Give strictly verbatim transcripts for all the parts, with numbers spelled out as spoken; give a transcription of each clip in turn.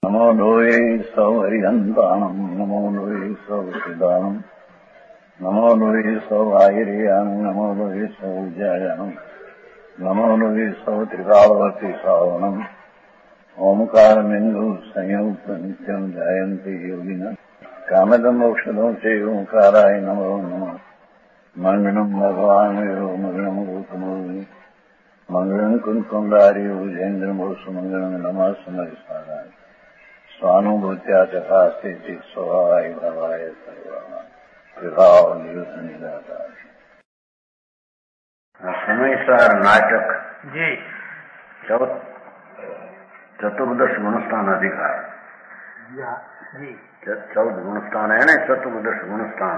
नमो लोये सौहरिहन्ताणम् नमो लोये सौहृदानम् नमो लोये सौभागिर्यानम् नमो लोये सौविजयानम् नमो लोये सौत्रिकालवती सावनम् ओंकारमिन्दु संयुक्त नित्यम् जायन्ति योगिनः कामदम् मोक्षदम् च ओंकाराय नमो नमः मङ्गलम् भगवान् वीरो मङ्गलम् रूपमोहि मङ्गलम् कुन्कुण्डारि भुजेन्द्रमोसु मङ्गलम् नमः समरिसाराय स्वानुभूत्या चकास्ते स्वभावाय भवाय सर्वभाव निदाता। समय सार नाटक जी चतुर्दश गुणस्थान अधिकार जी चौदह गुणस्थान है ना, चतुर्दश गुणस्थान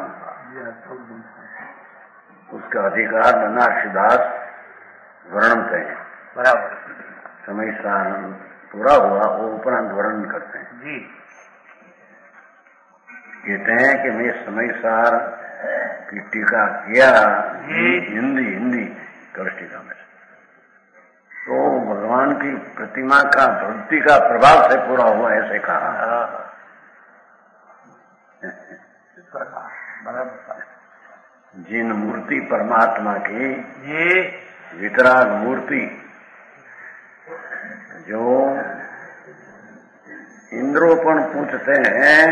उसका अधिकार ननाक्षदास वर्णन कहें। बराबर समय सार पूरा हुआ वो उपरांत वर्णन करते हैं जी। कहते हैं कि मैं समय सार की टीका किया हिंदी हिंदी कलष्टिका में, तो भगवान की प्रतिमा का भक्ति का प्रभाव से पूरा हुआ ऐसे कहा। जिन मूर्ति परमात्मा की ये वितराग मूर्ति जो इंद्रोपण पूछते हैं,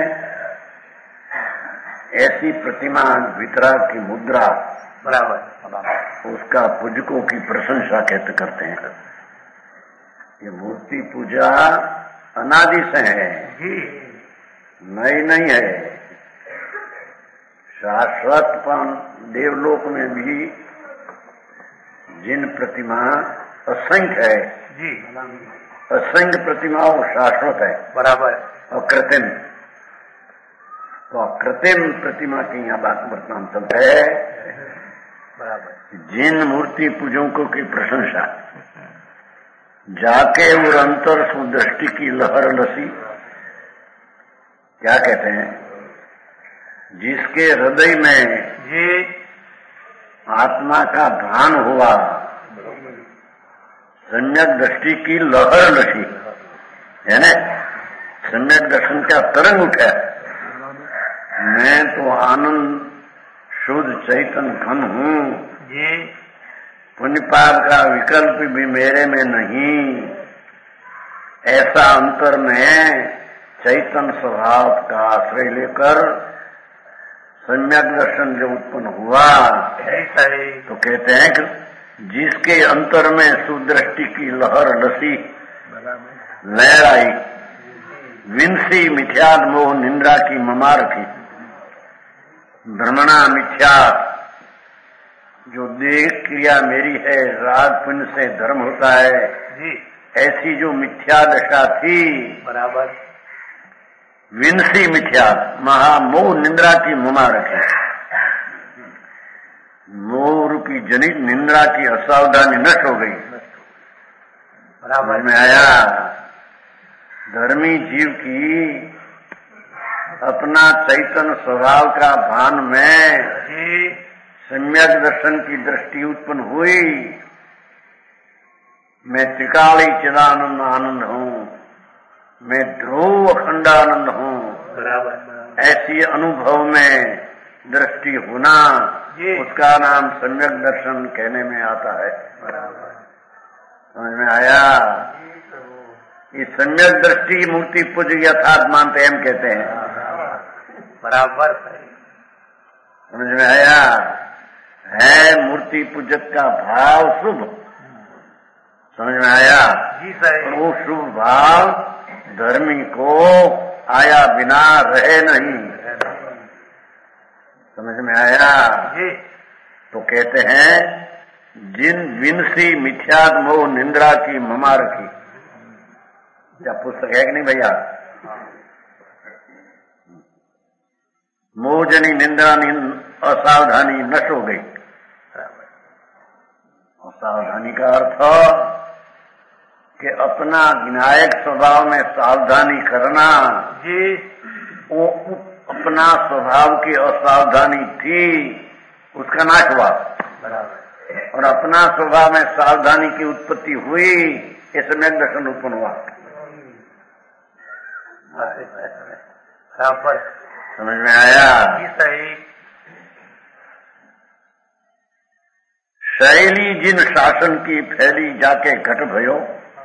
ऐसी प्रतिमा वितराग की मुद्रा बराबर उसका पूजकों की प्रशंसा कहते करते हैं। ये मूर्ति पूजा अनादि से है, नई नहीं है, शाश्वतपन देवलोक में भी जिन प्रतिमा असंख्य है जी, असंख्य प्रतिमाओं शाश्वत है बराबर अकृत्रिम, तो अकृत्रिम प्रतिमा की यहाँ बात वर्तमान चलता है। बराबर जिन मूर्ति पूजकों की प्रशंसा जाके और अंतर सुदृष्टि की लहर लसी, क्या कहते हैं, जिसके हृदय में जी आत्मा का भान हुआ, सम्यक दृष्टि की लहर लसी है न, सम्यक दर्शन का तरंग उठा, मैं तो आनंद शुद्ध चैतन्य घन हूँ, जी पुण्य पाप का विकल्प भी मेरे में नहीं, ऐसा अंतर में चैतन्य स्वभाव का आश्रय लेकर सम्यक दर्शन जो उत्पन्न हुआ, तो कहते हैं कि जिसके अंतर में सुदृष्टि की लहर लसी लहराई, विंसी मिथ्या मोह निंद्रा की ममार की, भ्रमणा मिथ्या जो देह क्रिया मेरी है, राग पुण्य से धर्म होता है जी, ऐसी जो मिथ्या दशा थी, बराबर विंसी मिथ्या महामोह निंद्रा की मुमार है, मोह रूपी जनित निंद्रा की असावधानी नष्ट हो गई। बराबर में आया धर्मी जीव की अपना चैतन्य स्वभाव का भान में जी सम्यक दर्शन की दृष्टि उत्पन्न हुई, मैं त्रिकाली चिदानंद आनंद हूँ, मैं ध्रुव अखंडानंद हूँ, बराबर ऐसी अनुभव में दृष्टि होना, उसका नाम सम्यक दर्शन कहने में आता है। बराबर समझ में आया? ये सम्यक दृष्टि मूर्ति पूज यथार्थ मानते हम कहते हैं। बराबर समझ में आया? है मूर्ति पूजक का भाव शुभ, समझ में आया? जी सर, वो शुभ भाव धर्मी को आया बिना रहे नहीं, समझ में आया? जी तो कहते हैं जिन विंसी मिथ्याद मोह निंद्रा की ममार की, क्या पुस्तक है कि नहीं भैया? मोहजनी निंद्रा असावधानी नष्ट हो गई। असावधानी का अर्थ कि अपना विनायक स्वभाव में सावधानी करना जी, वो अपना स्वभाव की असावधानी थी, उसका नाश हुआ। बराबर और अपना स्वभाव में सावधानी की उत्पत्ति हुई, इसमें दर्शन उत्पन्न हुआ। बराबर। समझ में आया? जी सही। शैली जिन शासन की फैली जाके घट भयो,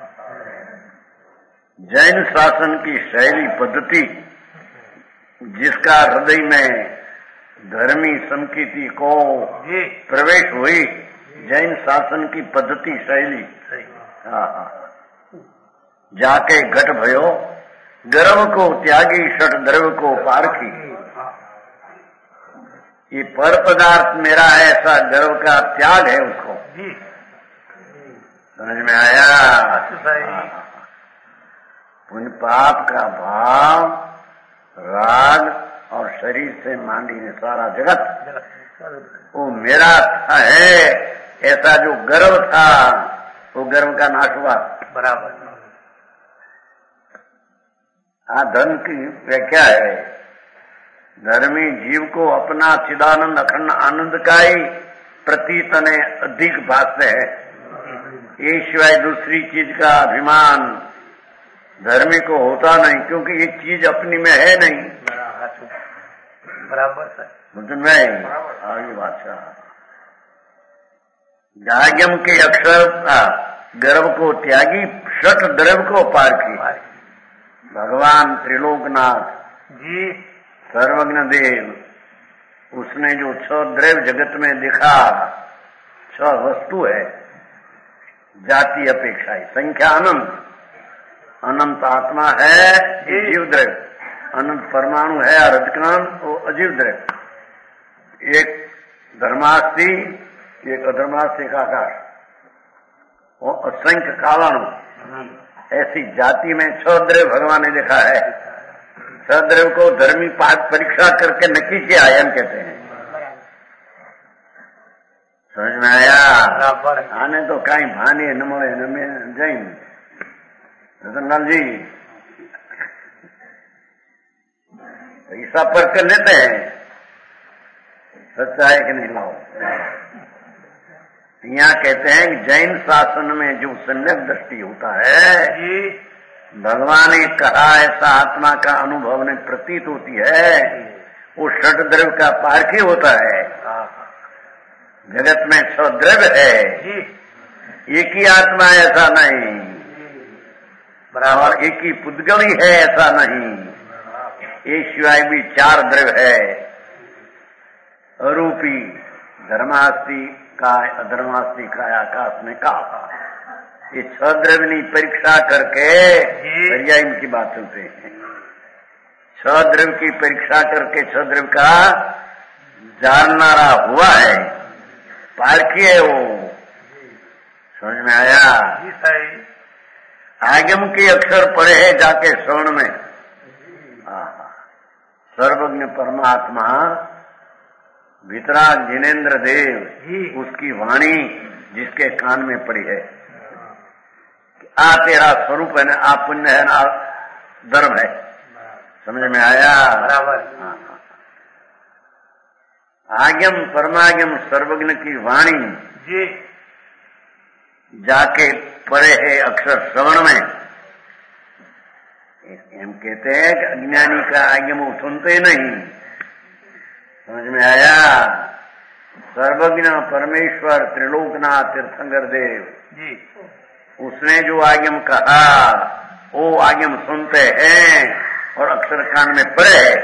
जैन शासन की शैली पद्धति जिसका हृदय में धर्मी संकीर्ति को जी प्रवेश हुई, जैन शासन की पद्धति शैली सही। हाँ हाँ जाके घट भयो, गर्व को त्यागी षट द्रव्य को पारखी। ये पर पदार्थ मेरा है ऐसा गर्व का त्याग है उसको। जी समझ में आया? सही। पुण्य पाप का भाव राग और शरीर से मांडी ने सारा जगत वो मेरा था है ऐसा जो गर्व था, वो गर्व का नाश हुआ। बराबर। हाँ, धन की व्याख्या है, धर्मी जीव को अपना चिदानंद अखंड आनंद का ही प्रतीत ने अधिक भाष्य है। ये शिवाय दूसरी चीज का अभिमान धर्मी को होता नहीं, क्योंकि ये चीज अपनी में है नहीं। बराबर सर। मुझ में आगे बादशाह जाग्यम के अक्षर का गर्व को त्यागी षट द्रव्य को पार की। भगवान त्रिलोकनाथ जी सर्वज्ञ देव, उसने जो छह द्रव्य जगत में दिखा, छह वस्तु है जाति अपेक्षा ही, संख्या अनंत, अनंत आत्मा है ये जीव द्रव्य, अनंत परमाणु है रजकान वो अजीव द्रव्य, एक धर्मास्थि एक अधर्मास्थि का आकाश और असंख्य कालाणु, ऐसी जाति में छह द्रव्य भगवान ने देखा है। छह द्रव्य को धर्मी पाठ परीक्षा करके नक्की किया आयन कहते हैं। समझ में आया? आने तो कहीं भाने न મળે न में जैन रतनलाल जी हिसाब पर कर लेते हैं, सच्चा है कि नहीं लाओ। यहाँ कहते हैं कि जैन शासन में जो सम्यक दृष्टि होता है, भगवान ने कहा ऐसा आत्मा का अनुभव ने प्रतीत होती है, वो षट द्रव्य का पारखी होता है। जगत में छह द्रव्य है, एक ही आत्मा ऐसा नहीं, बराबर एक ही पुद्गली है ऐसा नहीं, ये शिवाय भी चार द्रव्य है, अरूपी धर्मास्थि का अधर्मास्थि का आकाश में का, ये छह द्रव्य परीक्षा करके भैया इनकी बात सुनते हैं। छह द्रव्य की परीक्षा करके छह द्रव्य का जाननारा हुआ है, पारखी है वो। समझ में आया? जी सही। आगम के अक्षर पढ़े है जाके श्रवण में, सर्वज्ञ परमात्मा वितराग जिनेन्द्र देव, उसकी वाणी जिसके कान में पड़ी है, आ तेरा स्वरूप है ना, आ पुण्य है ना, धर्म है। समझ में आया? बराबर। आगम परमागम सर्वज्ञ की वाणी जी जाके पड़े है अक्षर श्रवण में। हम कहते हैं कि अज्ञानी का आगम वो सुनते नहीं। समझ में आया? सर्वज्ञ परमेश्वर त्रिलोकनाथ तीर्थंकर देव जी, उसने जो आगम कहा वो आगम सुनते हैं और अक्षर कान में पड़े है।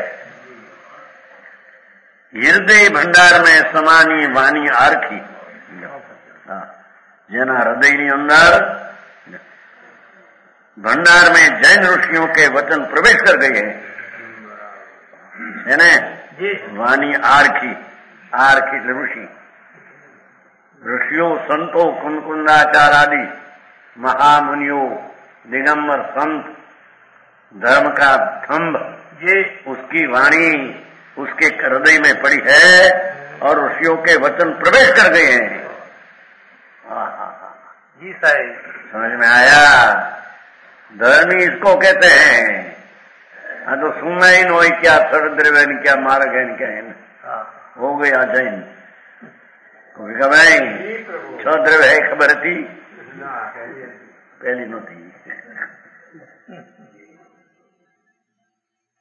हृदय भंडार में समानी वाणी आरखी, जेना हृदय ની અંદર भंडार में जैन ऋषियों के वचन प्रवेश कर गए हैं, है ना? वाणी आरखी, आरखी ऋषि, ऋषियों संतों कुंकुंदाचार आदि महामुनियों दिगंबर संत धर्म का थंभ ये उसकी वाणी उसके हृदय में पड़ी है और ऋषियों के वचन प्रवेश कर गए हैं। जी साहब, समझ में आया? धर्मी इसको कहते हैं। हाँ तो सुनना ही नो क्या सरद्रव्य क्या मार्ग है क्या है, हो गया जैन कोई भाई छह द्रव्य है खबर थी पहली नो थी।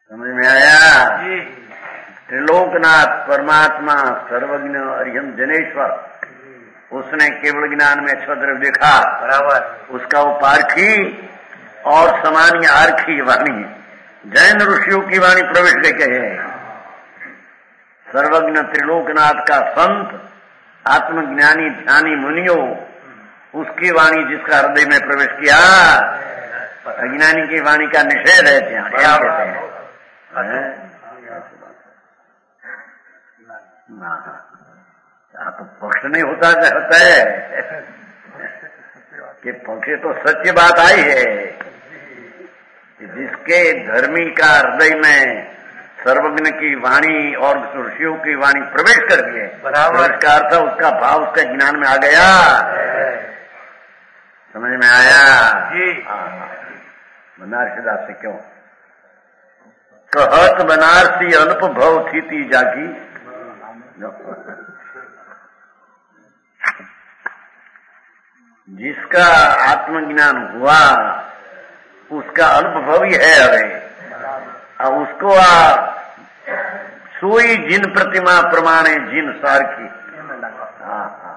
समझ में आया? जी। त्रिलोकनाथ परमात्मा सर्वज्ञ अरिहम जनेश्वर, उसने केवल ज्ञान में छद्र देखा, बराबर। उसका वो पारखी और समान्य आरखी वाणी जैन ऋषियों की वाणी प्रवेश लेके है। सर्वज्ञ त्रिलोकनाथ का संत आत्मज्ञानी ध्यानी मुनियों, उसकी वाणी जिसका हृदय में प्रवेश किया, अज्ञानी की वाणी का निषेध है। क्या कहते हैं? हाँ, तो पक्ष नहीं होता होता है कि पक्ष तो सच्ची बात आई है कि जिसके धर्मी का हृदय में सर्वज्ञ की वाणी और ऋषियों की वाणी प्रवेश कर दिए, बराबर का अर्थ उसका भाव उसके ज्ञान में आ गया। समझ में आया? जी। बनारसी दास से क्यों कहत बनारसी अल्प भव थी जागी, जिसका आत्मज्ञान हुआ उसका अल्प भव ही है। अरे अब उसको आ सोई जिन प्रतिमा प्रमाणे जिन सारखी। हाँ हाँ,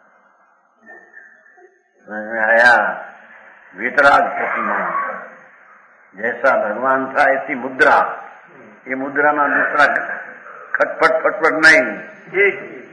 समझ में आया? वितराग प्रतिमा जैसा भगवान था ऐसी मुद्रा, ये मुद्रा में दूसरा खटपट फटपट नहीं।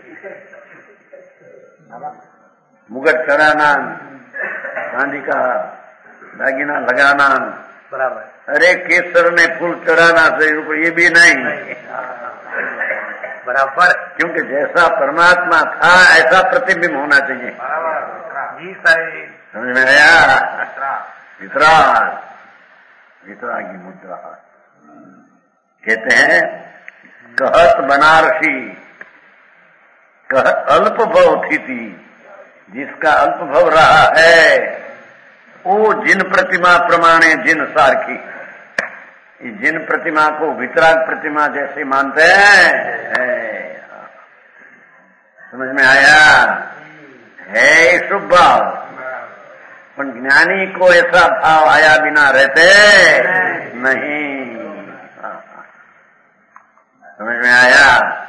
मुगट चढ़ाना, चांदी का दागिना लगाना, बराबर। अरे केसर में फूल चढ़ाना सही ऊपर, ये भी नहीं। बराबर, क्योंकि जैसा परमात्मा था ऐसा प्रतिबिंब होना चाहिए। जी साईं। समझ में आया? वितराग, वितराग की मुद्रा कहते हैं। कहत बनारसी कहत अल्प भव थी, जिसका अल्प भव रहा है वो जिन प्रतिमा प्रमाणे जिन सारखी, जिन प्रतिमा को वितराग प्रतिमा जैसे मानते हैं। समझ में आया? है शुभ भाव, पर ज्ञानी को ऐसा भाव आया बिना रहते नहीं। समझ में आया?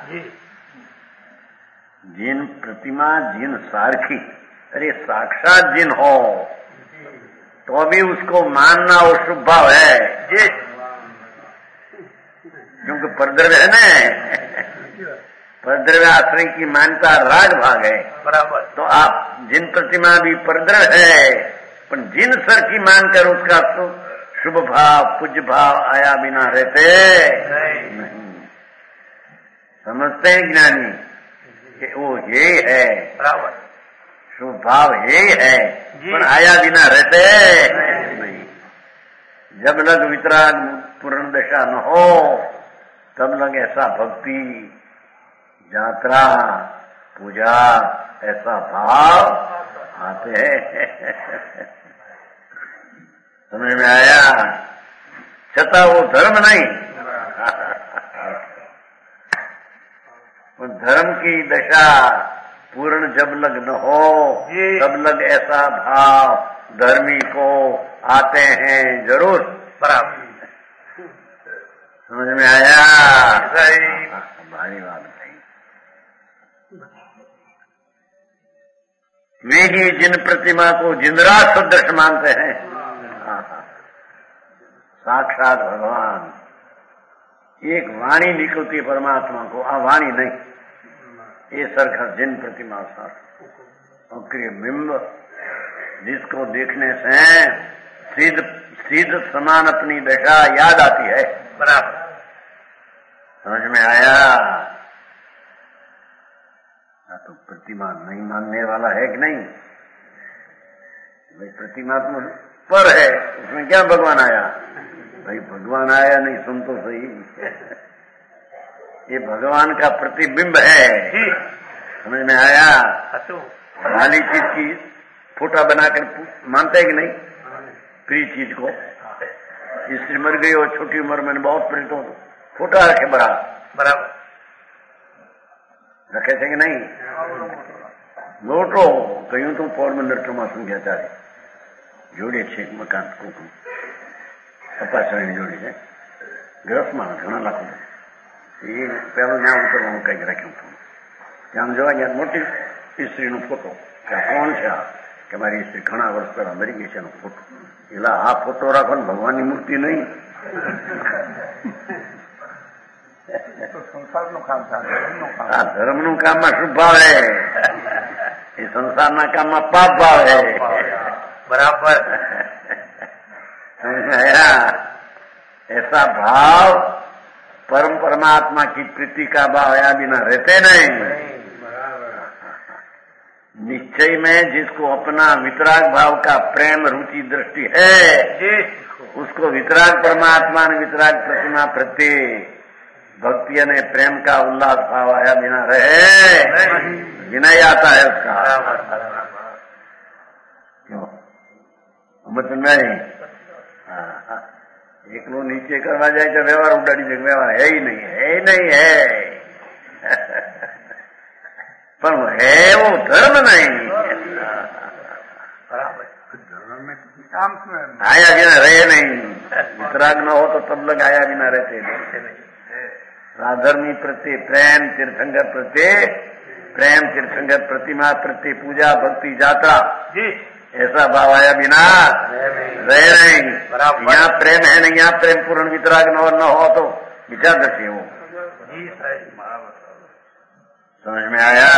जिन प्रतिमा जिन सारखी, अरे साक्षात जिन हो तो भी उसको मानना वो शुभ भाव है। जी, क्योंकि परद्रव्य है ना, परद्रव्य आश्रय की मान्यता राग भाग है। बराबर। तो आप जिन प्रतिमा भी परद्रव्य है, पर जिन सर की मानकर उसका शुभ भाव पूज्य भाव आया बिना रहते नहीं, नहीं। समझते हैं ज्ञानी कि वो ये है, बराबर शुभ भाव ये है, पर आया बिना रहते नहीं। जब लग वितराग पूर्ण दशा न हो तब लग ऐसा भक्ति यात्रा पूजा ऐसा भाव आते हैं। समझ में आया? छता वो धर्म नहीं, धर्म की दशा पूर्ण जब लग न हो तब लग ऐसा भाव धर्मी को आते हैं जरूर। बराबर। समझ में आया? भारी बात नहीं। वे ही जिन प्रतिमा को जिंदराज सदृश मानते हैं, साक्षात भगवान एक वाणी निकलती परमात्मा को, आ वाणी नहीं, ये सरखा जिन प्रतिमा सर अक्रिय बिंब जिसको देखने से सीध सीध समान अपनी दशा याद आती है। बराबर। समझ में आया? तो प्रतिमा नहीं मानने वाला है कि नहीं? भाई प्रतिमा तो पर है, उसमें क्या भगवान आया? भाई भगवान आया नहीं, सुन तो सही, ये भगवान का प्रतिबिंब है। समझ में आया? खाली चीज की फोटा बनाकर मानते हैं कि नहीं? प्रिय चीज को, इससे मर गई और छोटी उम्र में बहुत प्रेरित हो, फोटा रखे बड़ा बराबर रखे थे कि नहीं? लोटो कहीं तो पोरबंदर ચોમાસું ગયા ત્યારે જોડે છે મકાન કોકું તપાસવાની જોડી છે, ગૃહસ્થમાં ઘણા લાખો એ પેલું ત્યાં ઉતરવાનું કઈક રાખ્યું હતું. ત્યાં જોવા ગયા મોટી સ્ત્રીનો ફોટો કે કોણ છે આ કે મારી સ્ત્રી ઘણા વર્ષ પહેલા મરી ગઈ છે એનો ફોટો. એટલે આ ફોટો રાખો ને ભગવાનની મૂર્તિ નહીં. સંસારનું કામ થાય, આ ધર્મનું કામમાં શું ભાવે, એ સંસારના કામમાં પાપ ભાવે. बराबर ऐसा भाव परम परमात्मा की प्रीति का भाव आया बिना रहते नहीं. निश्चय में जिसको अपना वितराग भाव का प्रेम रुचि दृष्टि है, उसको वितराग परमात्मा ने वितराग प्रतिमा प्रति भक्ति ने प्रेम का उल्लास भाव आया बिना रहे विनय आता है उसका. क्यों मत नहीं એકલું નીચે કરવા જાય તો વ્યવહાર ઉડાડી દે. વ્યવહાર હે નહીં, હે નહીં, હે પણ હે वो धर्म नहीं. काम क्यों है? आया बिना रहे नहीं. वितराग न हो तो तब लग आया बिना रहते नहीं. राधर्मी प्रति प्रेम, तीर्थंकर प्रति प्रेम, तीर्थंकर प्रतिमा प्रति पूजा भक्ति यात्रा जी ऐसा भाव आया बिना रहे नहीं. यहाँ प्रेम है नहीं, यहाँ प्रेम पूर्ण वितराग न हो न हो तो विचार दृष्टि हो. समझ में आया?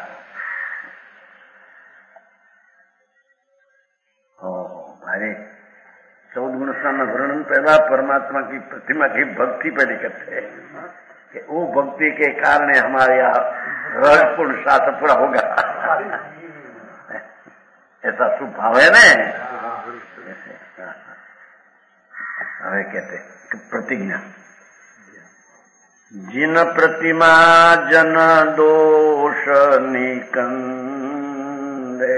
ओ भाई चौदह गुण स्थान वर्णन पहला परमात्मा की प्रतिमा की भक्ति पहले करते हैं कि वो भक्ति के कारण हमारे यहाँ रहस्यपूर्ण शास्त्र पूरा होगा. ऐसा शुभ भाव है ना. हमें कहते प्रतिज्ञा. जिन प्रतिमा जन दोष निकंदे,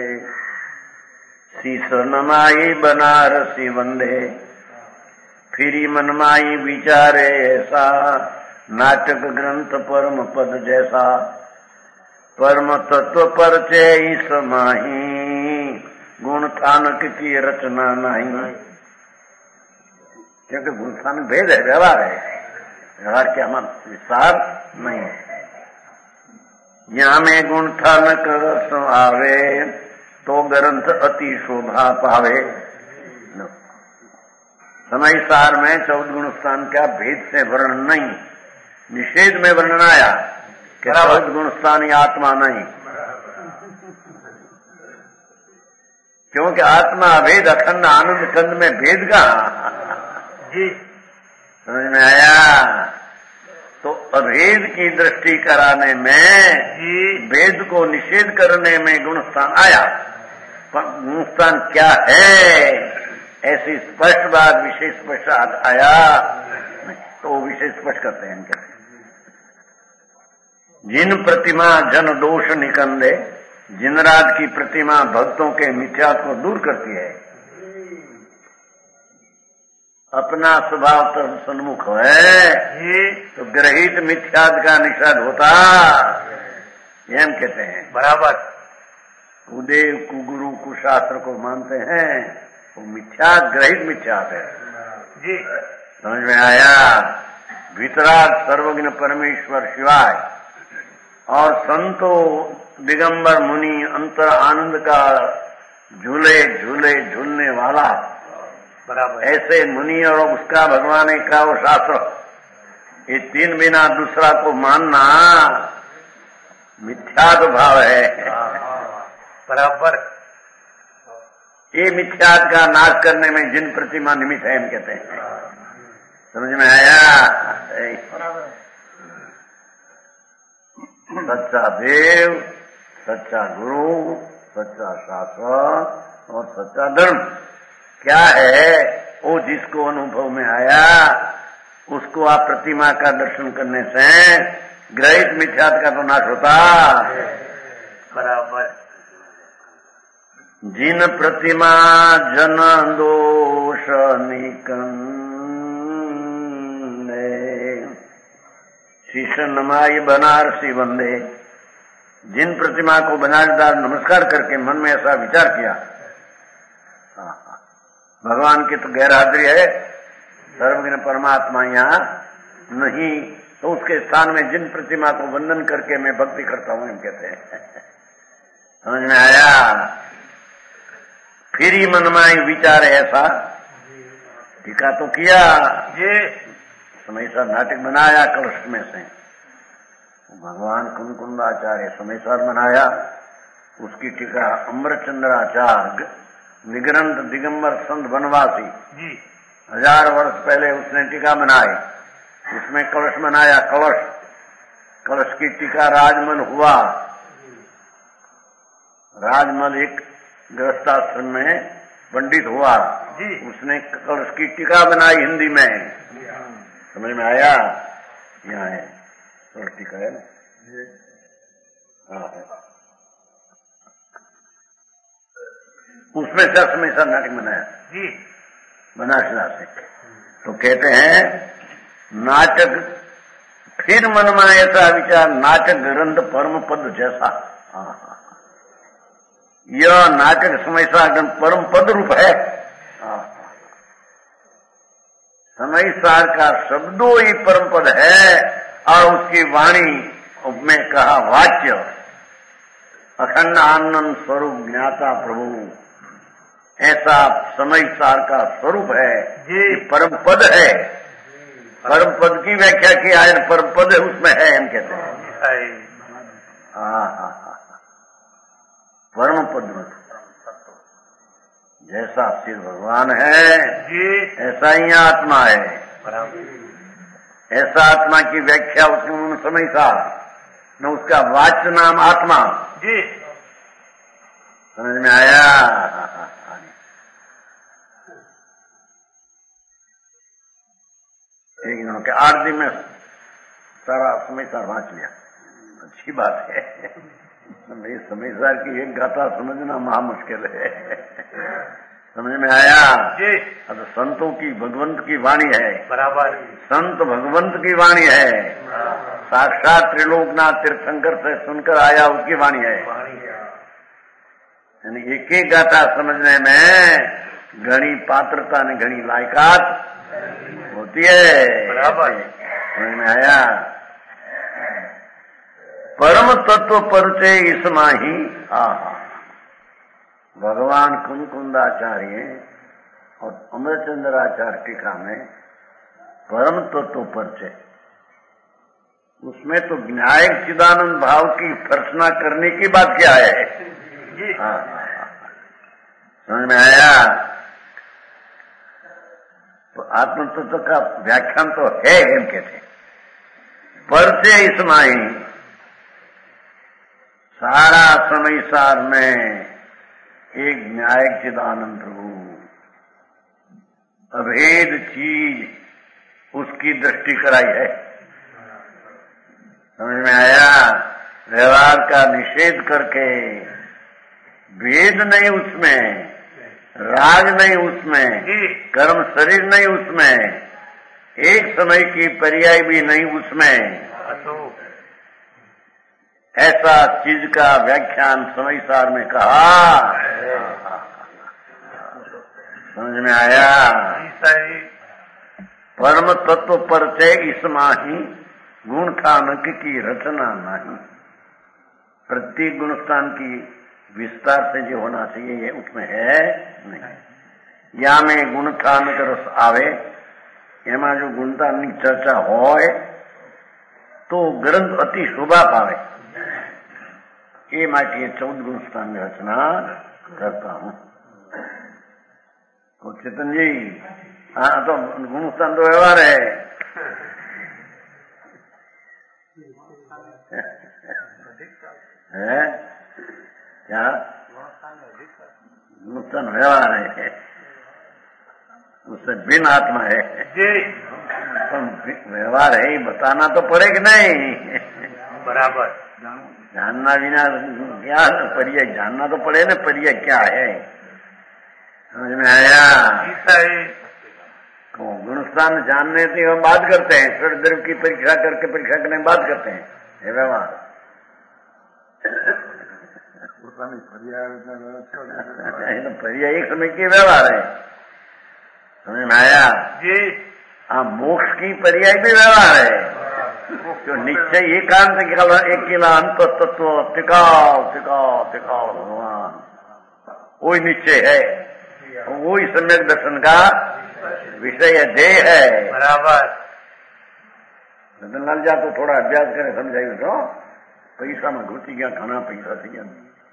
शीश नमाई बनारसी वंदे, फिरी मनमाई विचारे ऐसा, नाटक ग्रंथ परम पद जैसा, परम तत्व पर चे इस माही, गुण थानक की रचना नहीं. क्योंकि गुण थानक भेद है, व्यवहार है, व्यवहार के हमारा विस्तार नहीं है. यहाँ में गुण थानक रस आवे तो ग्रंथ अति शोभा पावे. समय सार में चौदह गुण स्थान का भेद से वर्णन नहीं, निषेध में वर्णन आया कि चौदह गुण स्थान आत्मा नहीं. क्योंकि आत्मा अभेद अखंड आनंद कंद में भेद का जी समझ में आया. तो अभेद की दृष्टि कराने में भेद को निषेध करने में गुणस्थान आया. पर गुणस्थान क्या है ऐसी स्पष्ट बात विशेष स्पष्ट आया तो विशेष स्पष्ट करते हैं. कहते जिन प्रतिमा जन दोष निकंदे, जिन रात की प्रतिमा भक्तों के मिथ्या को दूर करती है. अपना स्वभाव तो सन्मुख है तो ग्रहित मिथ्याद का निषेध होता. ये हम कहते हैं बराबर. कुदेव कुगुरु कुशास्त्र को मानते हैं वो मिथ्याद ग्रहित मिथ्याद है जी. समझ में आया? वितराग सर्वज्ञ परमेश्वर शिवाय और संतो दिगंबर मुनि अंतर आनंद का झूले झूले झूलने वाला. बराबर. ऐसे मुनि और उसका भगवान का वो शास्त्र, ये तीन बिना दूसरा को मानना मिथ्यात्व भाव है. बराबर. ये मिथ्यात्व का नाश करने में जिन प्रतिमा निमित्त है हम कहते हैं. समझ में आया? सच्चा देव, सच्चा गुरु, सच्चा शास्त्र और सच्चा धर्म क्या है वो जिसको अनुभव में आया उसको आप प्रतिमा का दर्शन करने से ग्रहित मिथ्यात्व का तो नाश होता. बराबर. जिन प्रतिमा जन दोष निकंदे, शीश नमाई बनारसी वंदे. जिन प्रतिमा को बनारसदार नमस्कार करके मन में ऐसा विचार किया भगवान की तो गैर हाजिरी है सर्वज्ञ परमात्मा यहाँ नहीं, तो उसके स्थान में जिन प्रतिमा को वंदन करके मैं भक्ति करता हूं, हम कहते हैं। समझ में आया? फिर ही मनमाई विचार ऐसा टीका तो किया, ये समय सार नाटक बनाया कलश में से, भगवान कुंकुंदाचार्य समय सार बनाया, उसकी टीका अमरचंद्राचार्य निगरंत दिगंबर संत बनवासी जी हजार वर्ष पहले उसने टीका बनाई, उसमें कलश बनाया। कलश कलश की टीका राजमल हुआ। राजमल एक गृहस्थाश्रम में पंडित हुआ जी, उसने कलश की टीका बनाई हिंदी में। समझ में आया? यहाँ है कलश टीका है ना? हाँ है। उसमें से समय सा नाटक बनाया जी बनारसला से। तो कहते हैं नाटक, फिर मन में ऐसा विचार, नाटक ग्रंथ परम पद जैसा। हाँ, यह नाटक समय सार परम पद रूप है। समय सार का शब्दों ही परम पद है, और उसकी वाणी में कहा वाच्य अखंड आनंद स्वरूप ज्ञाता प्रभु, ऐसा समय सार का स्वरूप है, ये परम पद है। परम पद की व्याख्या की आय, परम पद उसमें है, हम कहते हैं। हाँ हाँ हाँ, परम पद में जैसा शिव भगवान है ऐसा ही आत्मा है। ऐसा आत्मा की व्याख्या उसमें समय सार न, उसका वाच्य नाम आत्मा जी। समझ में आया? एक दिनों के आठ दिन में सारा समय सार वाँच लिया, अच्छी बात है। समय सार की एक गाथा समझना महा मुश्किल है। समझ में आया जी? अब संतों की भगवंत की वाणी है, बराबर। संत भगवंत की वाणी है, साक्षात त्रिलोकनाथ तीर्थंकर से सुनकर आया उसकी वाणी है। यानी एक एक गाथा समझने में घनी पात्रता ने घनी लायकात होती है, बराबर। समझ में आया? परम तत्व परिचय इसमा ही आहा। भगवान कुंकुंदाचार्य और अमरचंद्राचार्य टीका में परम तत्व परिचय, उसमें तो विनायक चिदानंद भाव की भर्त्सना करने की बात क्या है? हाँ, समझ में आया? तो आत्म तत्व का व्याख्यान तो है इनके थे। परिचय इसमा ही सारा समय सार में एक न्यायिक चिदानंद प्रभु, अभेद चीज उसकी दृष्टि कराई है। समझ में आया? व्यवहार का निषेध करके, भेद नहीं उसमें, राग नहीं उसमें, कर्म शरीर नहीं उसमें, एक समय की पर्याय भी नहीं उसमें, ऐसा चीज का व्याख्यान समय सार में कहा। समझ में आया? परम तत्व परिचय इसमा ही गुण खानक की रचना नहीं। प्रत्येक गुणस्थान की विस्तार से जो होना चाहिए ये उसमें है नहीं। या में गुण खानक रस आवे, एमा जो गुणतान की चर्चा होय तो ग्रंथ अति शोभा पावे। ये माटी चौदह गुण स्थान में रचना करता हूँ। तो चेतन जी, हाँ तो गुण स्थान तो व्यवहार है। है क्या? गुण स्थान व्यवहार है, उससे बिन आत्मा है जी। तो व्यवहार है ही बताना तो पड़ेगा नहीं, बराबर। जानना बिना क्या परिचय, जानना तो पड़े ना परिचय क्या है। समझ में आया? तो गुणस्थान जानने से हम बात करते हैं, षड द्रव्य की परीक्षा करके परीक्षा करने बात करते हैं, ये व्यवहार। पर्याय एक समय की व्यवहार है। समझ में आया जी? हाँ, मोक्ष की पर्याय भी व्यवहार है। जो निश्चय एकांत केवल एक किला अंत तत्व टिकाओ टिकाओ टिकाओ भगवान, वही निश्चय है, वही सम्यक दर्शन का विषय ध्येय है। बराबर। रतनलाल जा तो थोड़ा अभ्यास करे, समझाइए तो पैसा में घुसी गया, घना पैसा थी गया,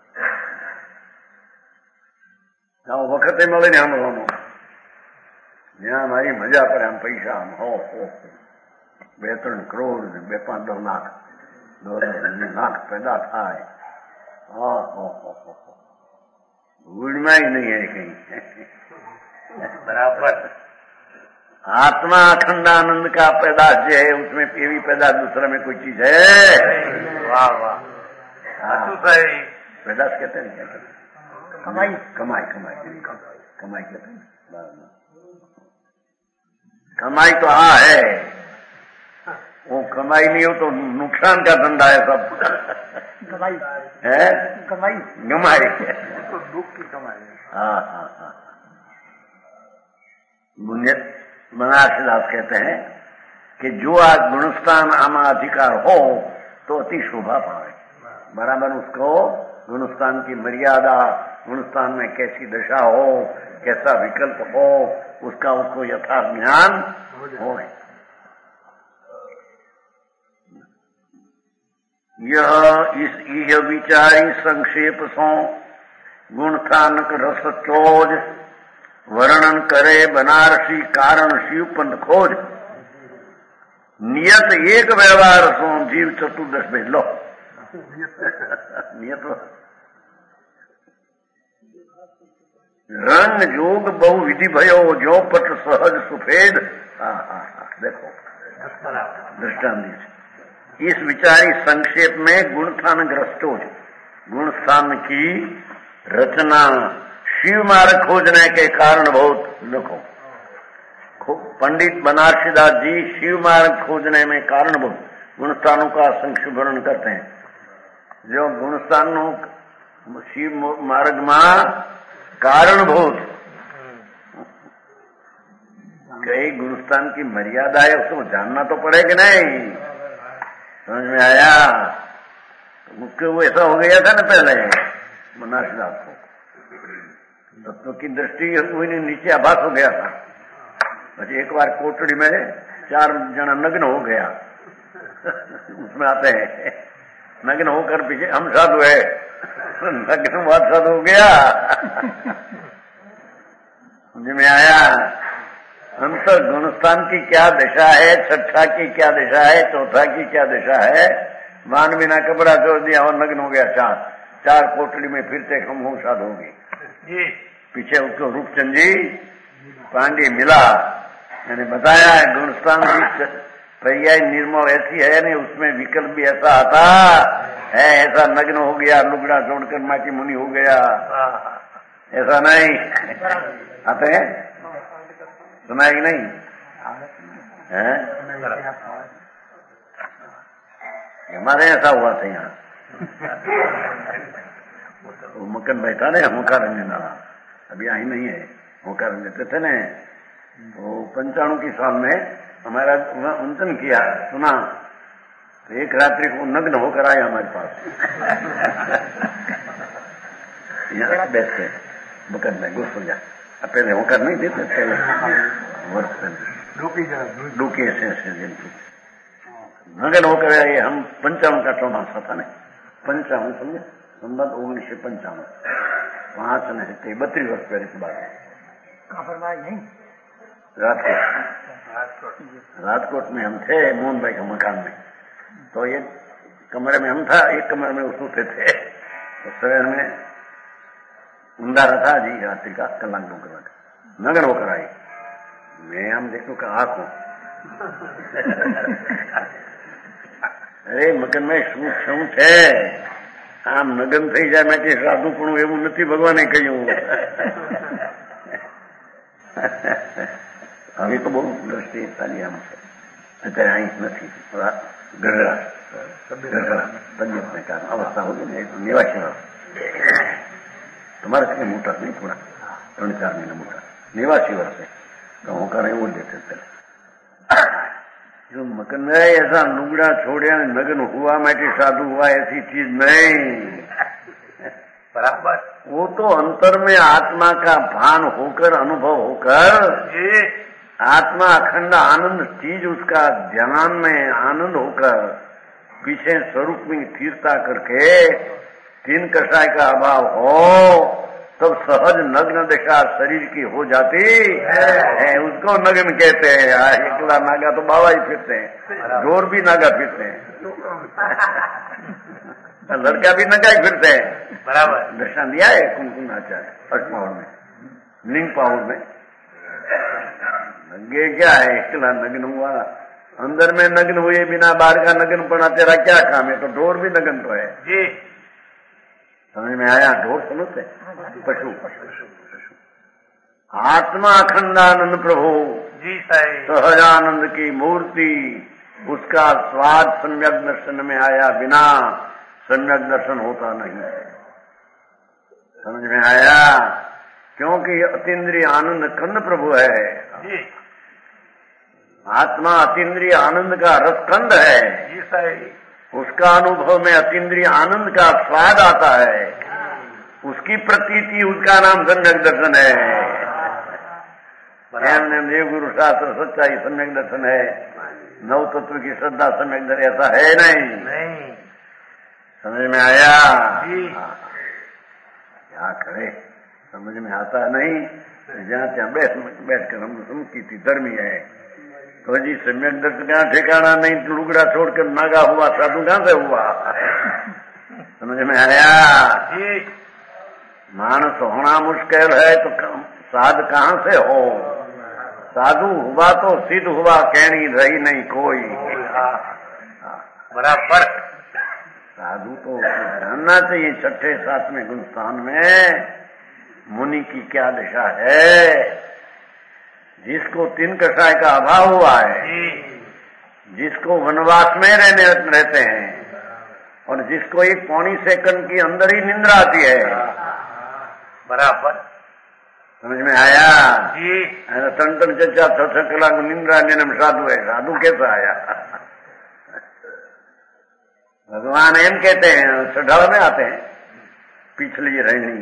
वखते મળે ને આમ હોવાનું ત્યાં મારી મજા કરે આમ પૈસા આમ હો હો બે ત્રણ કરોડ ને બે પાંચ દસ લાખ લાખ પેદા થાય, गुणमा ही नहीं है कहीं। बराबर। आत्मा अखंड आनंद का पैदाश जो है, उसमें ये भी पैदाश दूसरा में कोई चीज है? वाह वाह, पैदाश कहते हैं, क्या कहते हैं? कमाई कमाई कमाई कमाई कहते हैं। कमाई तो हाँ है, वो कमाई नहीं हो तो नुकसान का धंधा है सब। कमाई है कमाई कमाई तो दुख की कमाई। हाँ हाँ हाँ। बनारसीदास कहते हैं कि जो आज गुणस्थान आमा अधिकार हो तो अति शोभा पाए। बराबर उसको गुणस्थान की मर्यादा, गुणस्थान में कैसी दशा हो, कैसा विकल्प हो, उसका उसको यथार्थ ज्ञान हो। यह इस यह विचारी संक्षेप सो गुणस्थानक रस चोज वर्णन करे बनारसी कारण शिवपंथ खोज। नियत एक व्यवहार सो जीव चतुर्दश में लो। नियत रंग जोग बहु विधि भयो जो पट सहज सुफेद। हाँ हाँ हाँ, देखो दृष्टांत। इस विचारी संक्षेप में गुणस्थान ग्रस्तोज, गुणस्थान की रचना शिव मार्ग खोजने के कारण बहुत लिखो। पंडित बनारसीदास जी शिव मार्ग खोजने में कारण बहुत गुणस्थानों का संक्षिप्त करते हैं। जो गुणस्थानों शिव मार्ग में कारणभूत कई गुणस्थान की मर्यादा है, उसको जानना तो पड़ेगा नहीं। समझ में आया? मुख्य वो ऐसा हो गया था ना पहले बनारसीदास को, तत्व की दृष्टि हुई नहीं, नीचे आभास हो गया था। बस एक बार कोटड़ी में चार जना नग्न हो गया, उसमें आते हैं नग्न होकर पीछे हम साधु है, नग्न बात साधु हो गया। समझ में आया? अंतर गुणस्थान की क्या दशा है, छठा की क्या दशा है, चौथा की क्या दशा है। मान बिना कपड़ा छोड़ दिया और नग्न हो गया, चार चार कोटड़ी में फिरते हम हो साध होगी। पीछे उसको रूपचंद जी पांडे मिला, मैंने बताया गुणस्थान की पर्याय निर्मल ऐसी है नहीं, उसमें विकल्प भी ऐसा आता है, ऐसा नग्न हो गया लुगड़ा छोड़कर माटी मुनि हो गया, ऐसा नहीं आते हैं। सुना है कि नहीं है? हमारे ऐसा हुआ था यहाँ। वो मक्कन बैठा ने होकार नाला, अभी यही नहीं है, होकार देते थे न। वो पंचाणु की साल में हमारा उंचन किया, सुना तो एक रात्रि को नग्न होकर आया हमारे पास। यहाँ बैठते मक्कन में घुस हो जा, पहले होकर नहीं देते, पहले वर्ष पहले डूकी ऐसे ऐसे जिनकी नगन होकर आए। हम पंचावन का चौमासा था नहीं, पंचावन समझे, संबंध ओगनीस सौ पंचावन पांच ने बत्रीस वर्ष पहले की बात है। नहीं राजकोट राजकोट में हम थे, मोहन भाई के मकान में। तो एक कमरे में हम था, एक कमरे में वो सोते थे। तो शहर में उंडारा था जी रात्रि का कलाक दो कलाक, नगर होकर आई। मैं हम देखो का आंख हूं। अरे मगन में શું શું છે? આમ નગન થઈ જાય માટે સાધુપણું એવું નથી, ભગવાને કહ્યું। હવે તો બહુ દ્રષ્ટિ ચાલી આમ છે, અત્યારે અહીં નથી, ગરડા ગરડા તબિયતને કારણે અવસ્થા હોય ને નિવાસી તમારે કઈ મોટા નહીં, થોડા ત્રણ ચાર મહિના મોટા નિવાસી વર્ષે તો હું કરે એવું જ દેते थे। जो मकन में ऐसा लुगड़ा छोड़िया नग्न हुआ मैं साधु हुआ ऐसी चीज नहीं। बराबर। वो तो अंतर में आत्मा का भान होकर अनुभव होकर जी आत्मा अखंड आनंद चीज उसका ध्यान में आनंद होकर पीछे स्वरूप में स्थिरता करके तीन कषाय का अभाव हो तब सहज नग्न दशा शरीर की हो जाती है, उसको नग्न कहते हैं। एकला नागा तो बाबा ही फिरते हैं, जोर भी नागा फिरते हैं, लड़का भी नगा ही फिरते हैं। बराबर। दर्शन दिया है कुमकुम आचार्य फर्स्ट पावर में, लिंग पावर में। नगे क्या है, एकला नग्न हुआ, अंदर में नग्न हुए बिना बाहर का नग्न पड़ा तेरा क्या काम है? तो ढोर भी नग्न तो है जी। समझ में आया? ढोर समझते पशु आत्मा अखंडानंद प्रभु जी सही। सहजानंद की मूर्ति, उसका स्वाद सम्यक दर्शन में आया बिना सम्यक दर्शन होता नहीं। समझ में आया? क्योंकि अतीन्द्रिय आनंद खंड प्रभु है जी। आत्मा अतीन्द्रिय आनंद का रसखंड है जी सही। उसका अनुभव में अतीन्द्रिय आनंद का स्वाद आता है, उसकी प्रतीति, उसका नाम सम्यक दर्शन है। देव गुरु शास्त्र सच्चाई सम्यक दर्शन है, नव तत्व की श्रद्धा सम्यक दर्शन ऐसा है नहीं। नहीं समझ में आया? जी। क्या करे, समझ में आता नहीं। जहाँ ત્યાં बैठ बैठ कर हम सुनती थी धर्मी है तो जी सम्यक दर्शन का ठिकाना नहीं, लुगड़ा छोड़कर नागा हुआ साधु कहां से हुआ? समझ में आया? जी। मानस होना मुश्किल है तो साध कहां से हो? साधु हुआ तो सिद्ध हुआ, कहनी रही नहीं कोई। बराबर। साधु तो जानना चाहिए छठे सातवें गुणस्थान में मुनि की क्या दशा है। जिसको तीन कषाय का अभाव हुआ है, जिसको वनवास में रहने रहते हैं और जिसको एक पौनी सेकंड की अंदर ही निंद्रा आती है। बराबर। समझ में आया? जी। तन तन चचा छह छह कलाक निंद्रा नियम साधु है, साधु कैसा आया? भगवान एम कहते हैं, सढ़ में आते हैं पिछली रहनी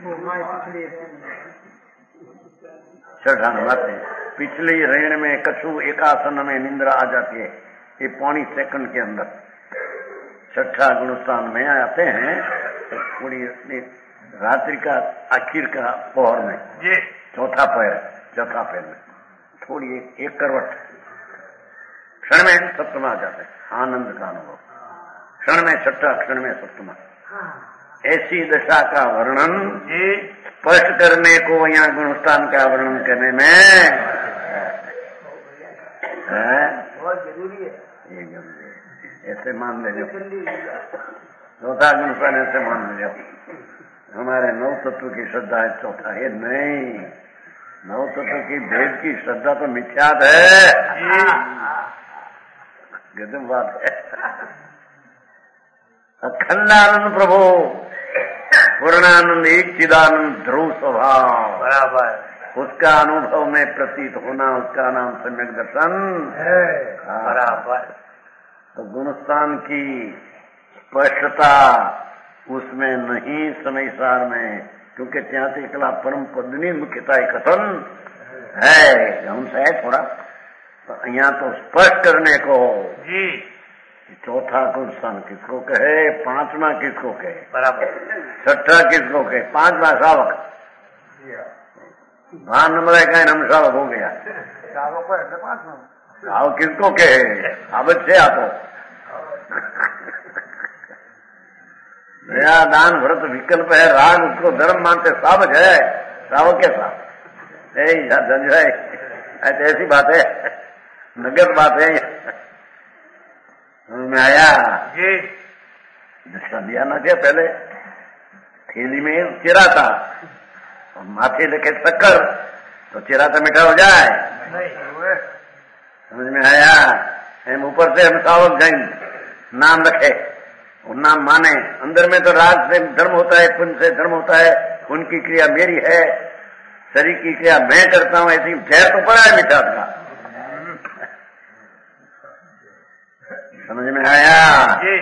चढ़ाते पिछली रेण में कछु एकासन में निंद्रा आ जाती है, ये पौनी सेकंड के अंदर। छठा गुणस्थान में आते हैं पूरी रात्रि का आखिर का पहर में, ये चौथा पैर चौथा पैर में थोड़ी एक, एक करवट क्षण में सप्तमा आ जाते हैं। आनंद का अनुभव क्षण में छठा, क्षण में सप्तमा। ऐसी दशा का वर्णन स्पष्ट करने को यहाँ गुणस्थान का वर्णन करने में बहुत जरूरी है। ये जरूरी है, ऐसे मान ले जाओ। चौथा गुणस्थान ऐसे मान ले जाओ। हमारे नव तत्व की श्रद्धा है चौथा है नहीं। नव तत्व की भेद की श्रद्धा तो मिथ्यात है, गजब बात है। अखंडानंद प्रभु पूर्णानंद एक चिदानंद ध्रुव स्वभाव, बराबर। उसका अनुभव में प्रतीत होना, उसका नाम सम्यक दर्शन है। बराबर। तो गुणस्थान की स्पष्टता उसमें नहीं समय सार में, क्योंकि त्या एकला परम पदनी मुख्यता कथन है हमसे है थोड़ा, तो यहाँ तो स्पष्ट करने को जी। चौथा गुणस्थान किसको कहे, पांचवा किसको कहे, बराबर। छठा किसको कहे, पांचवा सावक भान नंबर का नाम सावक हो गया। सावक है पांचवा, सावक किसको कहे? अब से आपो दया दान व्रत विकल्प है, राग उसको धर्म मानते सावक है। सावक कैसा संजय? ऐसी बात है, नगद बात है। में आया जी। दशा दिया ना क्या पहले थैली में चिरा था और माथे लेके शक्कर, तो चिरा तो मीठा हो जाए नहीं? समझ में आया? हम ऊपर से हम सावक जैन नाम रखे और नाम माने, अंदर में तो राग से धर्म होता है, पुण्य से धर्म होता है, उनकी क्रिया मेरी है, शरीर की क्रिया मैं करता हूं, ऐसी जहर तो पड़ा है मिठास का। समझ में आया? जी।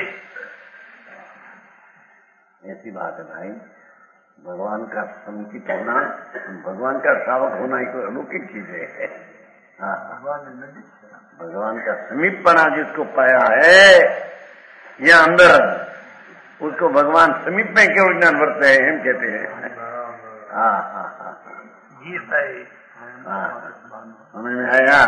ऐसी बात है भाई, भगवान का समुचित होना, भगवान का सावक होना ही कोई अलौकिक चीज है। हाँ, भगवान का समीपपना जिसको पाया है या अंदर, उसको भगवान समीप में क्यों ज्ञान बरते हैं, हम कहते हैं। हाँ हाँ हाँ जी सही। हाँ, समझ में आया?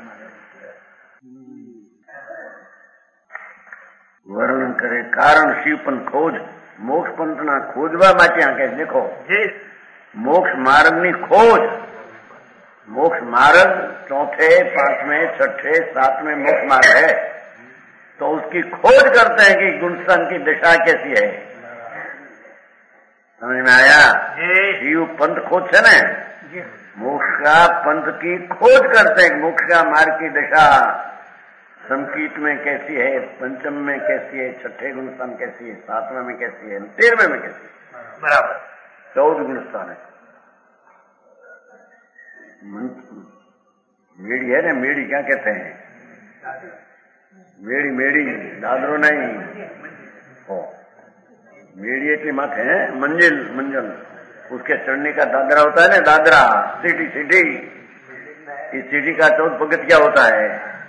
वर्णन करे कारण शिवपन खोज मोक्ष पंथना खोजवा માટે કે देखो जी। मोक्ष मार्ग ની खोज, मोक्ष मार्ग चौथे पांचवें छठे सातवें मोक्ष मार्ग है, तो उसकी खोज करते हैं कि गुणस्थान की दिशा कैसी है। समझ में आया? शिव पंथ खोज है ना, मोक्ष का पंथ की खोज करते हैं। मोक्ष का मार्ग की दिशा संकीट में कैसी है, पंचम में कैसी है, छठे गुणस्थान कैसी है, सातवें में कैसी है, तेरहवें में कैसी है। बराबर। चौदह गुणस्थान है। मेड़ी है ना, मेड़ी क्या कहते हैं? मेड़ी मेड़ी दादरो नहीं हो, मेड़ी इतनी मत है, मंजिल मंजिल, उसके चढ़ने का दादरा होता है ना, दादरा सीढ़ी सीढ़ी, इस सीढ़ी का चौथ पगथिया होता है।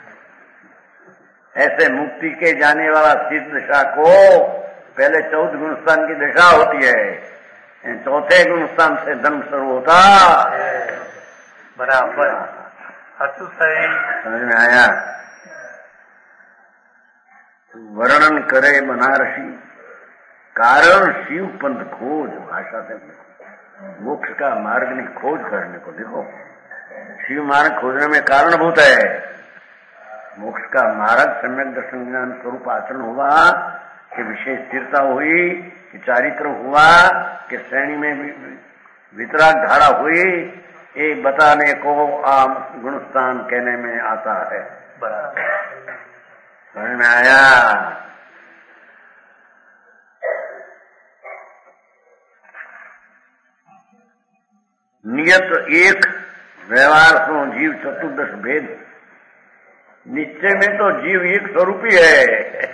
ऐसे मुक्ति के जाने वाला सिद्ध दिशा को पहले चौथ गुणस्थान की दिशा होती है, चौथे गुणस्थान से धर्म शुरू होता। बराबर। अचूक सही। समझ में आया? वर्णन करे बनारसी कारण शिव पंथ खोज, भाषा से मोक्ष का मार्ग ने खोज करने को। देखो शिव मार्ग खोजने में कारणभूत है। मोक्ष का मार्ग सम्यक दर्शन ज्ञान स्वरूप आचरण हुआ कि विशेष स्थिरता हुई कि चारित्र हुआ कि श्रेणी में वितराग धारा हुई, ये बताने को आम गुणस्थान कहने में आता है। बराबर। समझ में आया? नियत एक व्यवहार सो जीव चतुर्दश भेद, निश्चय में तो जीव एक स्वरूप ही है।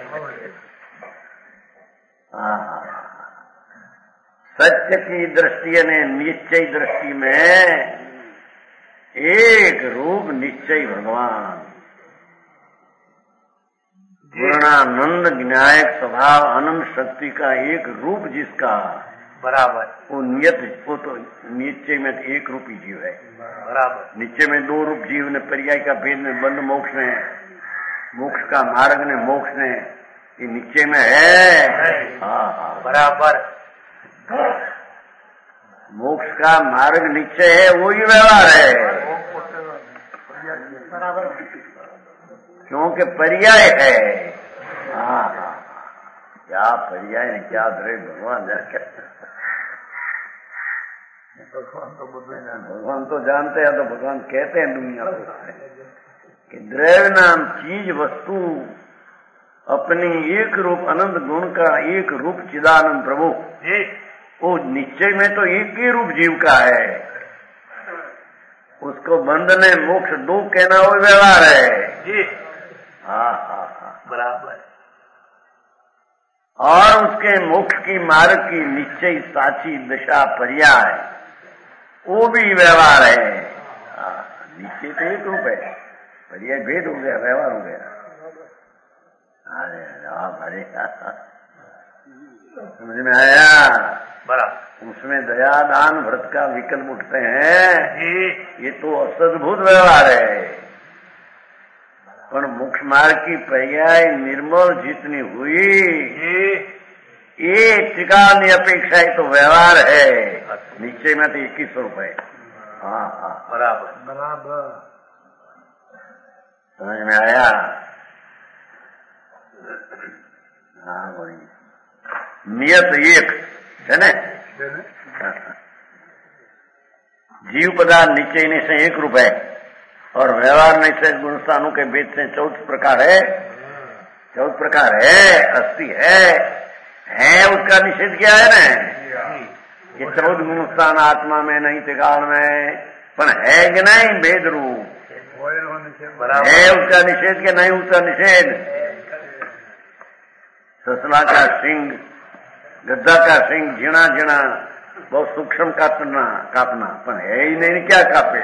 सत्य की दृष्टि ने निश्चय दृष्टि में एक रूप निश्चय भगवान, पूर्णानंद ज्ञायक स्वभाव अनंत शक्ति का एक रूप जिसका बराबर, वो नियत, वो तो निश्चय में एक रूपी जीव है। बराबर। निश्चय में दो रूप जीव ने, पर्याय का भेद में बंद मोक्ष ने, मोक्ष का मार्ग ने, मोक्ष ने, ये निश्चय में है। हाँ हाँ बराबर। मोक्ष का मार्ग निश्चय है, वही व्यवहार है। बराबर। क्योंकि पर्याय है। हाँ हाँ, क्या पर्याय ने क्या दे भगवान जाके, भगवान तो जानते हैं, तो भगवान कहते हैं दुनिया को कि द्रव्य नाम चीज वस्तु अपनी एक रूप अनंत गुण का एक रूप चिदानंद प्रभु, वो निश्चय में तो एक ही रूप जीव का है। उसको बंधने मोक्ष दो कहना वो व्यवहार है। जी। हाँ हाँ हाँ बराबर। और उसके मोक्ष की मार्ग की निश्चय साची दिशा पर्याय, वो भी व्यवहार है। निश्चय तो एक रूप है, पर्याय भेद हो गया, व्यवहार हो गया। अरे अरे समझ में आया? बराबर। उसमें दया दान व्रत का विकल्प उठते हैं, जी। ये तो असद्भुत व्यवहार है। पर मोक्ष मार्ग की पर्याय निर्मल जितनी हुई, ये टिकाने अपेक्षा तो व्यवहार है। निश्चय में तो एक ही स्वरूप है। हाँ हाँ बराबर। बराबर। समझ में आया? हाँ वही नियत एक है ना, जीव पदार्थ निश्चय निश्चय एक रूप है और व्यवहार निश्चय गुणस्थानों के भेद से चौदह प्रकार है। चौदह प्रकार है, अस्थि है, है उसका निषेध क्या है ना, कि चौदह गुणस्थान आत्मा में नहीं त्रिकाल में, पर है कि नहीं भेद रूप है, उसका निषेध के नहीं उसका निषेध। ससला का सिंह, गद्दा का सिंह, झीणा झीणा बहुत सूक्ष्म काटना कापना पण है ही नहीं, क्या कापे।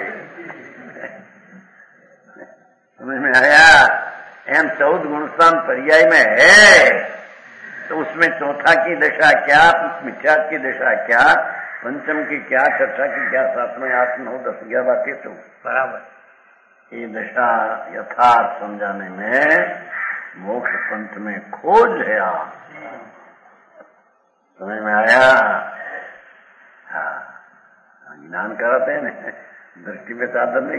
समझ में आया? एम चौदह गुणस्थान पर्याय में है तो उसमें चौथा की दशा क्या, मिथ्यात की दशा क्या, पंचम की क्या, छठा की क्या, सातवें आठ नौ दस ग्यारह बातें तो बराबर। ये दशा यथार्थ समझाने में मोक्ष पंथ में खोज है। आप समझ में आया? हाँ, ज्ञान कराते हैं ना, दृष्टि में साधन नहीं।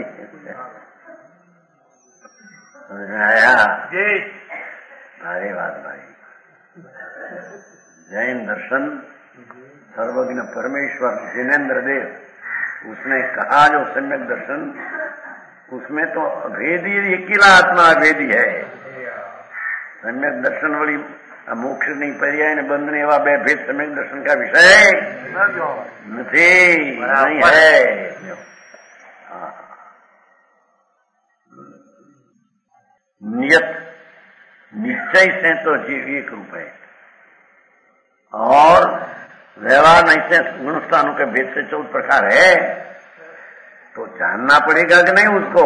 समझ में आया? जी भारी बात भाई। जैन दर्शन सर्वज्ञ परमेश्वर जिनेन्द्र देव उसने कहा जो सम्यक दर्शन, उसमें तो अभेदी अकेला आत्मा अभेदी है। सम्यक दर्शन वाली मोक्ष नहीं, पर्याय ने बंध ने एवं बे भेद सम्यक दर्शन का विषय नहीं, नहीं है। नियत निश्चय से तो जीव एक रूप है और व्यवहार नहीं से गुणस्थानों के भेद से चौदह प्रकार है, तो जानना पड़ेगा कि नहीं उसको।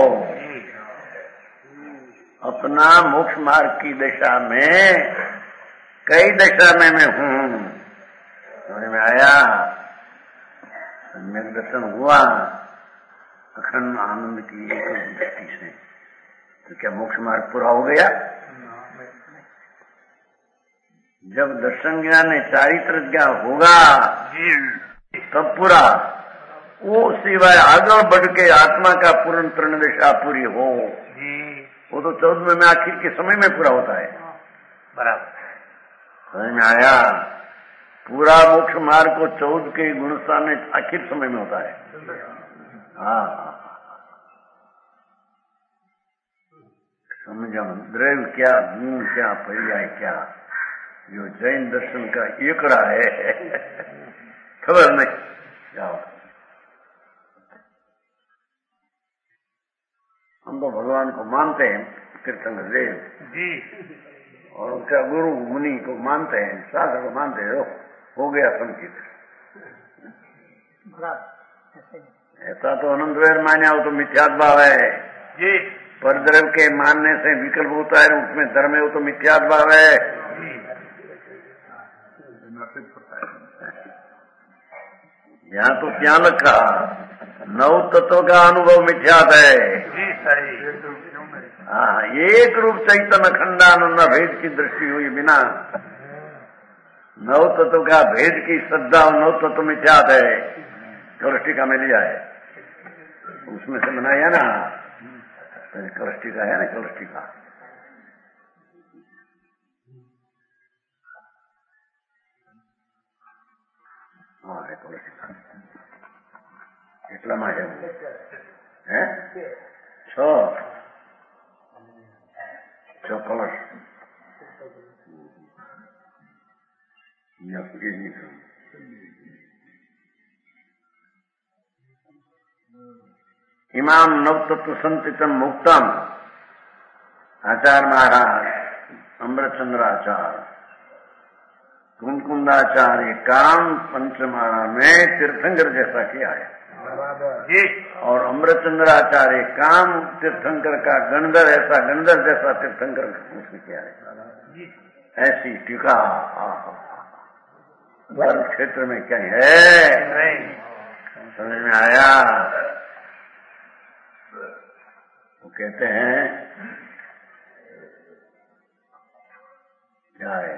अपना मोक्ष मार्ग की दिशा में कई दशा में मैं हूं, समझ में आया? सम्यक दर्शन हुआ अखंड आनंद की एक दृष्टि से, तो क्या मोक्ष मार्ग पूरा हो गया? जब दर्शन ज्ञान ने चारित्र ज्ञान होगा तब पूरा, वो सिवाय आगे बढ़ के आत्मा का पूर्ण तृण दिशा पूरी हो, वो तो चौदह में आखिर के समय में पूरा होता है। बराबर समझ में आया? पूरा मोक्ष मार्ग को चौदह के गुणस्थान में आखिर समय में होता है। हाँ, समझा? द्रव्य क्या, गुण क्या, पर्याय क्या, जो जैन दर्शन का एकड़ा है खबर नहीं। जाओ, हम तो भगवान को मानते हैं, तीर्थंकर देव जी, और उनका गुरु मुनि को मानते हैं, शास्त्र को मानते हैं, हो गया संकित। ऐसा तो अनंत वैर मान्या हो तो मिथ्यात्व भाव है जी, परद्रव्य के मानने से विकल्प होता है, उसमें धर्म है, वो तो मिथ्यात्व भाव है। यहाँ तो क्या लिखा, नौ तत्व का अनुभव मिथ्यात है जी, सही। हाँ, एक रूप चैतन्य खंडानंद भेद की दृष्टि हुई बिना नौ तत्व का भेद की श्रद्धा और नौ तत्व मिथ्यात है। कलष्टिका में लिया है, उसमें से बनाया ना, कलष्टिका है ना, कलष्टिका हाँ है, कलष्टिका એટલા માટે હે છ છ કલશ इमाम नवतत्व संतितम मुक्तम आचार्य महाराज अमृतचंद्राचार्य कुंकुंदाचार्य काम पंचमाणा में तीर्थंकर जैसा किया है जी, और अमृतचंद्राचार्य काम तीर्थंकर का गणधर ऐसा गणधर जैसा तीर्थंकर उसने किया है। ऐसी टीका धर्म क्षेत्र में क्या है, समझ में आया? वो कहते हैं क्या है,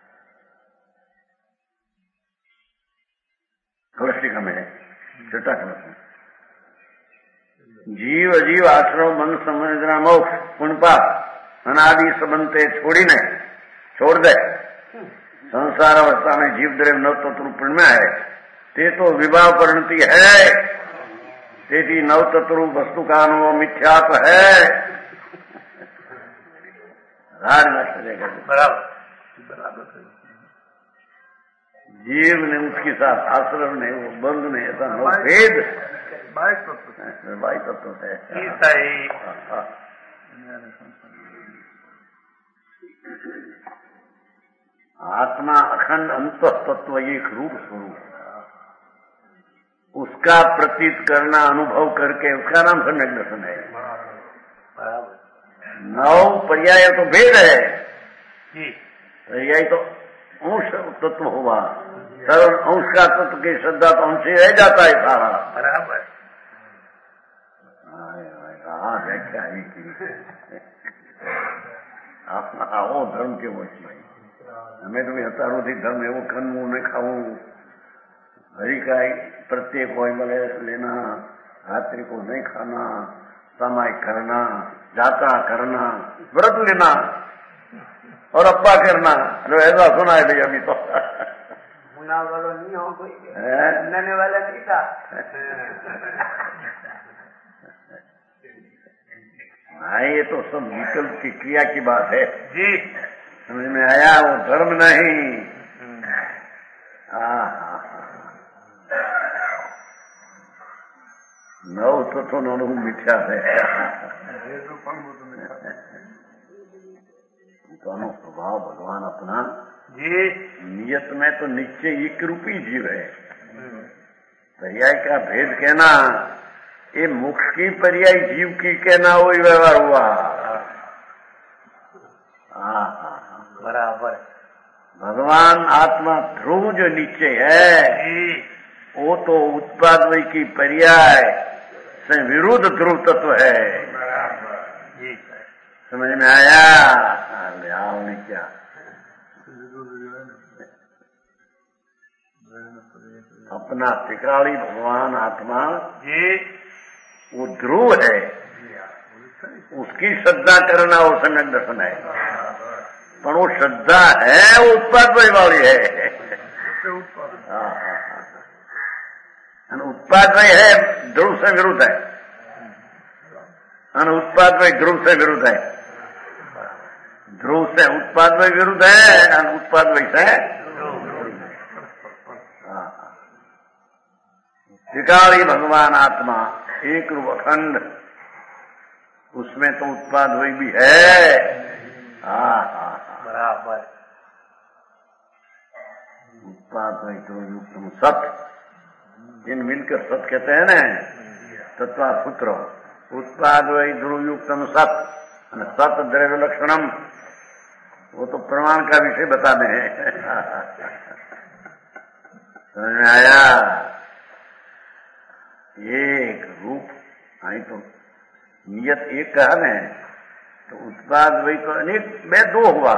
कलष्टिका में छठा कलश में जीव अजीव आश्रम मन समझना मोक्ष पुण्यपा अनादि सबंते छोड़ी ने छोड़ दे। संसार अवस्था में जीव द्रव्य नव तत्व रूप में है, ते तो विवाह परिणति है, तेती नव तत्व वस्तु का अनुभव मिथ्यात्व है। राजनाथ बराबर बराबर जीव ने उसके साथ आश्रम ने वो बंध ने ऐसा नो भेद बाईस तत्व बाईस तत्व है। आत्मा अखंड अंत तत्व एक रूप स्वरूप, उसका प्रतीत करना, अनुभव करके, उसका नाम सम्यक दर्शन है। नौ पर्याय तो भेद है, पर्याय तो अंश तत्व हुआ, सरल अंश का तत्व की श्रद्धा तो अंश ही रह जाता है सारा। बराबर। हाँ व्याख्या ही की આવો ધર્મ કેવો છે અમે તો હતારોથી ધર્મ એવો ખનવું ને ખાવું हरी का प्रत्येक कोई मले लेना, रात्रि को नहीं खाना, समय करना, जाता करना, व्रत लेना और अप्पा करना। जो ऐसा सुना है भाई अभी तो मुना वाला नहीं हो कोई नने वाला नहीं था। हाँ ये तो सब विकल्प की क्रिया की बात है जी, समझ में आया। वो धर्म नहीं। हाँ हाँ नौ तत्व नो मिथ्या है दोनों स्वभाव भगवान अपना जी नियत में तो निश्चय एक रूपी जीव है। पर्याय का भेद कहना ये मोक्ष की पर्याय जीव की कहना वही व्यवहार हुआ। हाँ हाँ बराबर। भगवान आत्मा ध्रुव जो निश्चय है वो तो उत्पादवय की पर्याय से विरुद्ध ध्रुव तत्व है। जी समझ में आया? आओ नहीं क्या अपना त्रिकाली भगवान आत्मा जी वो ध्रुव है, उसकी श्रद्धा करना वो सम्यक दर्शन है। पर वो श्रद्धा है वो उत्पादवय वाली है। हाँ हाँ उत्पादवय है ध्रुव से विरुद्ध है, अनुत्पादवय ध्रुव से विरुद्ध है। ध्रुव से उत्पादवय विरुद्ध है, अनुत्पादवय से त्रिकाली भगवान आत्मा एक रूप अखंड, उसमें तो उत्पादवय भी है। हाँ हाँ बराबर। उत्पादवय तो युक्त सत्य जिन मिलकर सत्य कहते हैं ना, तत्वा पुत्र उत्पादवय ध्रुवयुक्तम सत, सत द्रव्य लक्षणम, वो तो प्रमाण का विषय बताते हैं। समझ में आया? एक रूप आई तो नियत एक कहा न, तो उत्पादवय तो अनेक में दो हुआ।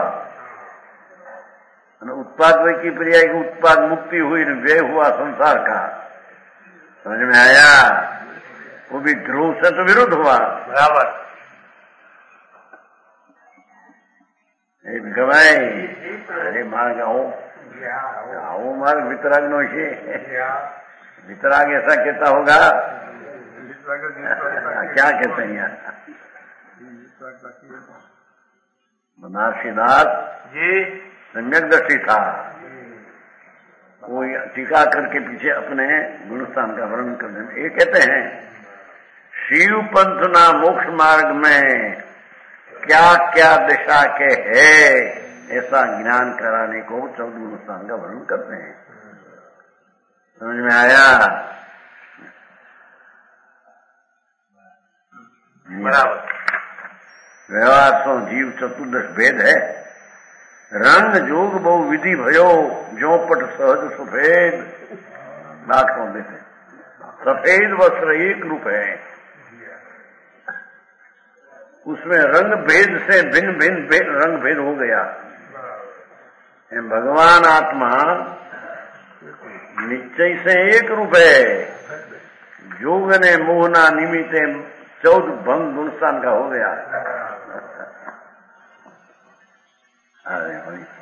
उत्पादवय की पर्याय की उत्पाद मुक्ति हुई, व्यय हुआ संसार का। समझ में आया? वो भी ध्रुव से तो विरुद्ध हुआ। बराबर। गवाई अरे मार्ग आओ आओ मार्ग वितराग नो छे। वितराग ऐसा कहता होगा क्या कहते हैं यार? बनारसी दास जी सम्यक दर्शी था। वो टीका करके पीछे अपने गुणस्थान का वर्णन करने में ये कहते हैं, शिव पंथ ना मोक्ष मार्ग में क्या क्या दिशा के है ऐसा ज्ञान कराने को चौदह गुणस्थान का वर्णन करते हैं। समझ में आया? बराबर। व्यवहार तो जीव चतुर्दश भेद है। रंग जोग बहु विधि भयो, जो पट सहज सफेद दाखों देते। सफेद वस्त्र एक रूप है, उसमें रंग भेद से भिन्न भिन्न रंग भेद हो गया। भगवान आत्मा निश्चय से एक रूप है। जोग ने मोहना निमित्ते चौदह भंग गुणस्थान का हो गया। अरे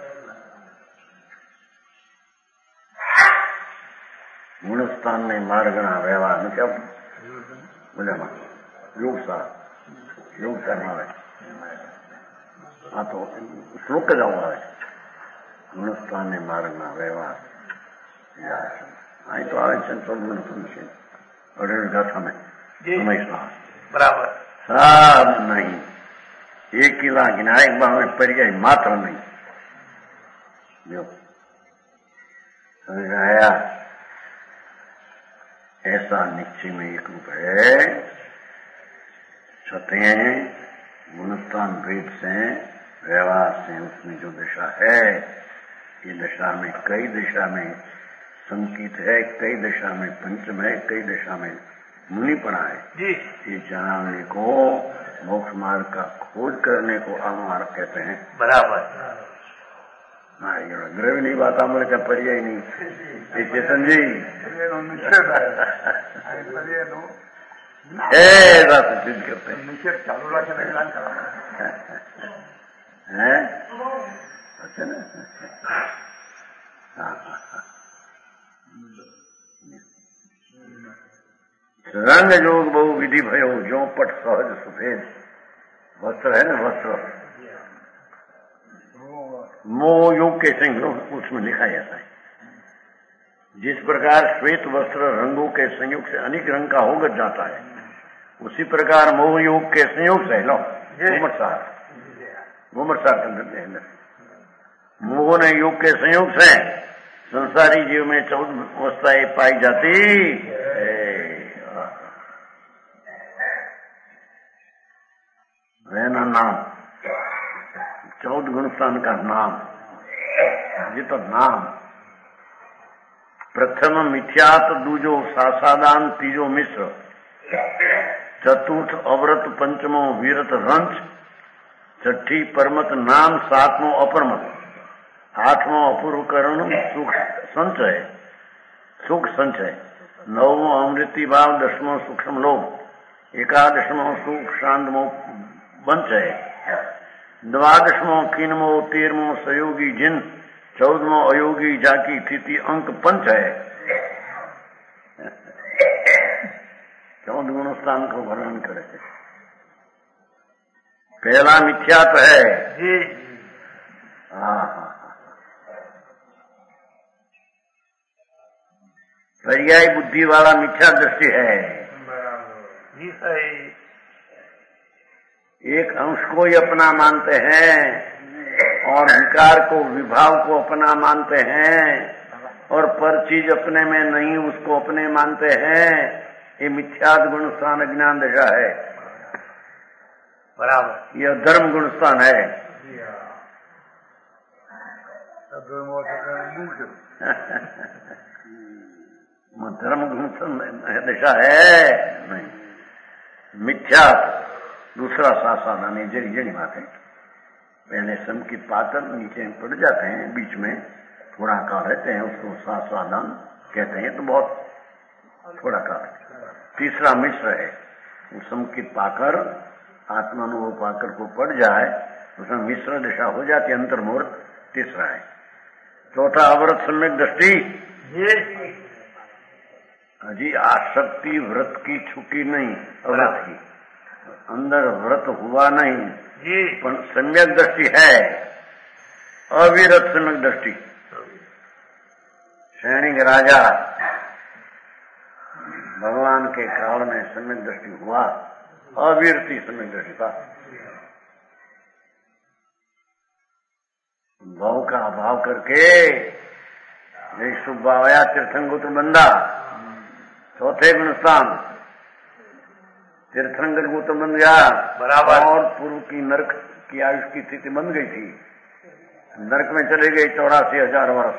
गुणस्थान में मार्गना व्यवहार में क्या बोले योग सा योग करना है। हाँ तो श्लोक का जाऊंगा गुणस्थान में मार्गना व्यवहार आई तो आवे चंद्र और गाथा में बराबर सब नहीं एक किला गिनायक में पर्याय मात्र नहीं। जो समझ में आया? ऐसा निश्चय में एक रूप है। सतें गुणस्थान भेद से व्यवहार से उसमें जो दशा है, ये दशा में कई दशा में संकित है, कई दशा में पंचम है, कई दशा में मुनिपना है जी। ये जानने को मोक्ष मार्ग का खोज करने को अमार्ग कहते हैं। बराबर। ग्रह नहीं बात हमारे क्या पर्याय नहीं। ये चेतन जी ऐसा सिद्ध करते हैं। निषेध चालू रखने है अच्छा ना। रंग जोग बहु विधि भयो जो पट सहज सफेद वस्त्र है ना, वस्त्र मोह योग के संयोग उसमें लिखा जाता है। जिस प्रकार श्वेत वस्त्र रंगों के संयोग से अनेक रंग का होकर जाता है, उसी प्रकार मोह योग के संयोग से लो घुमरसार घुमरसार के अंदर मोह ने योग के संयोग से संसारी जीव में चौदह अवस्थाएं पाई जाती। रहना नाम चौदह गुणस्थान का नाम, ये तो नाम। प्रथम मिथ्यात, दूजो सासादान, तीजो मिश्र, चतुर्थ अव्रत, पंचमो वीरत रंच, छठी परमत नाम, सातवां अपरमत, आठवां अपूर्व करण सुख संचय सुख संचय, नवमो अमृति भाव, दसमो सूक्ष्म लोभ, एकादशमो सुख शांतमो पंचय, द्वादशमो किनमो, तेरमो सहयोगी जिन, चौदहमो अयोगी जाकी स्थिति अंक पंच है। चौदह गुणस्थान को वर्णन करे। पहला मिथ्यात्व है जी। हाँ पर्याय बुद्धि वाला मिथ्या दृष्टि है जी। सही। एक अंश को ही अपना मानते हैं और विकार को विभाव को अपना मानते हैं और पर चीज अपने में नहीं उसको अपने मानते हैं। ये मिथ्याद गुणस्थान अज्ञान दशा है। बराबर। यह धर्म गुणस्थान है। धर्म गुणस्थान दशा है नहीं। मिथ्या दूसरा सासादान जड़ी जड़ी बात है। पहले संकित पाकर नीचे पड़ जाते हैं, बीच में थोड़ा काल रहते हैं, उसको सासादान कहते हैं। तो बहुत थोड़ा काल। तीसरा मिश्र है, वो संकित पाकर आत्मानुभव पाकर को पड़ जाए उसमें मिश्र दशा हो जाती, अंतर्मुहूर्त तीसरा है। चौथा अव्रत सम्यक दृष्टि जी। आसक्ति व्रत की छुकी नहीं, अव्रत की अंदर व्रत हुआ नहीं जी, पर सम्यक दृष्टि है। अविरत सम्यक दृष्टि। सैनिक राजा भगवान के काल में सम्यक दृष्टि हुआ, अविरति सम्यक दृष्टि था। भाव का अभाव करके जय सुबावया तीर्थंगोत्र बंदा। चौथे गुणस्थान तीर्थंकर गोत्र बन गया बराबर। और पूर्व की नरक की आयुष की स्थिति बन गई थी, नरक में चले गए चौरासी हजार वर्ष।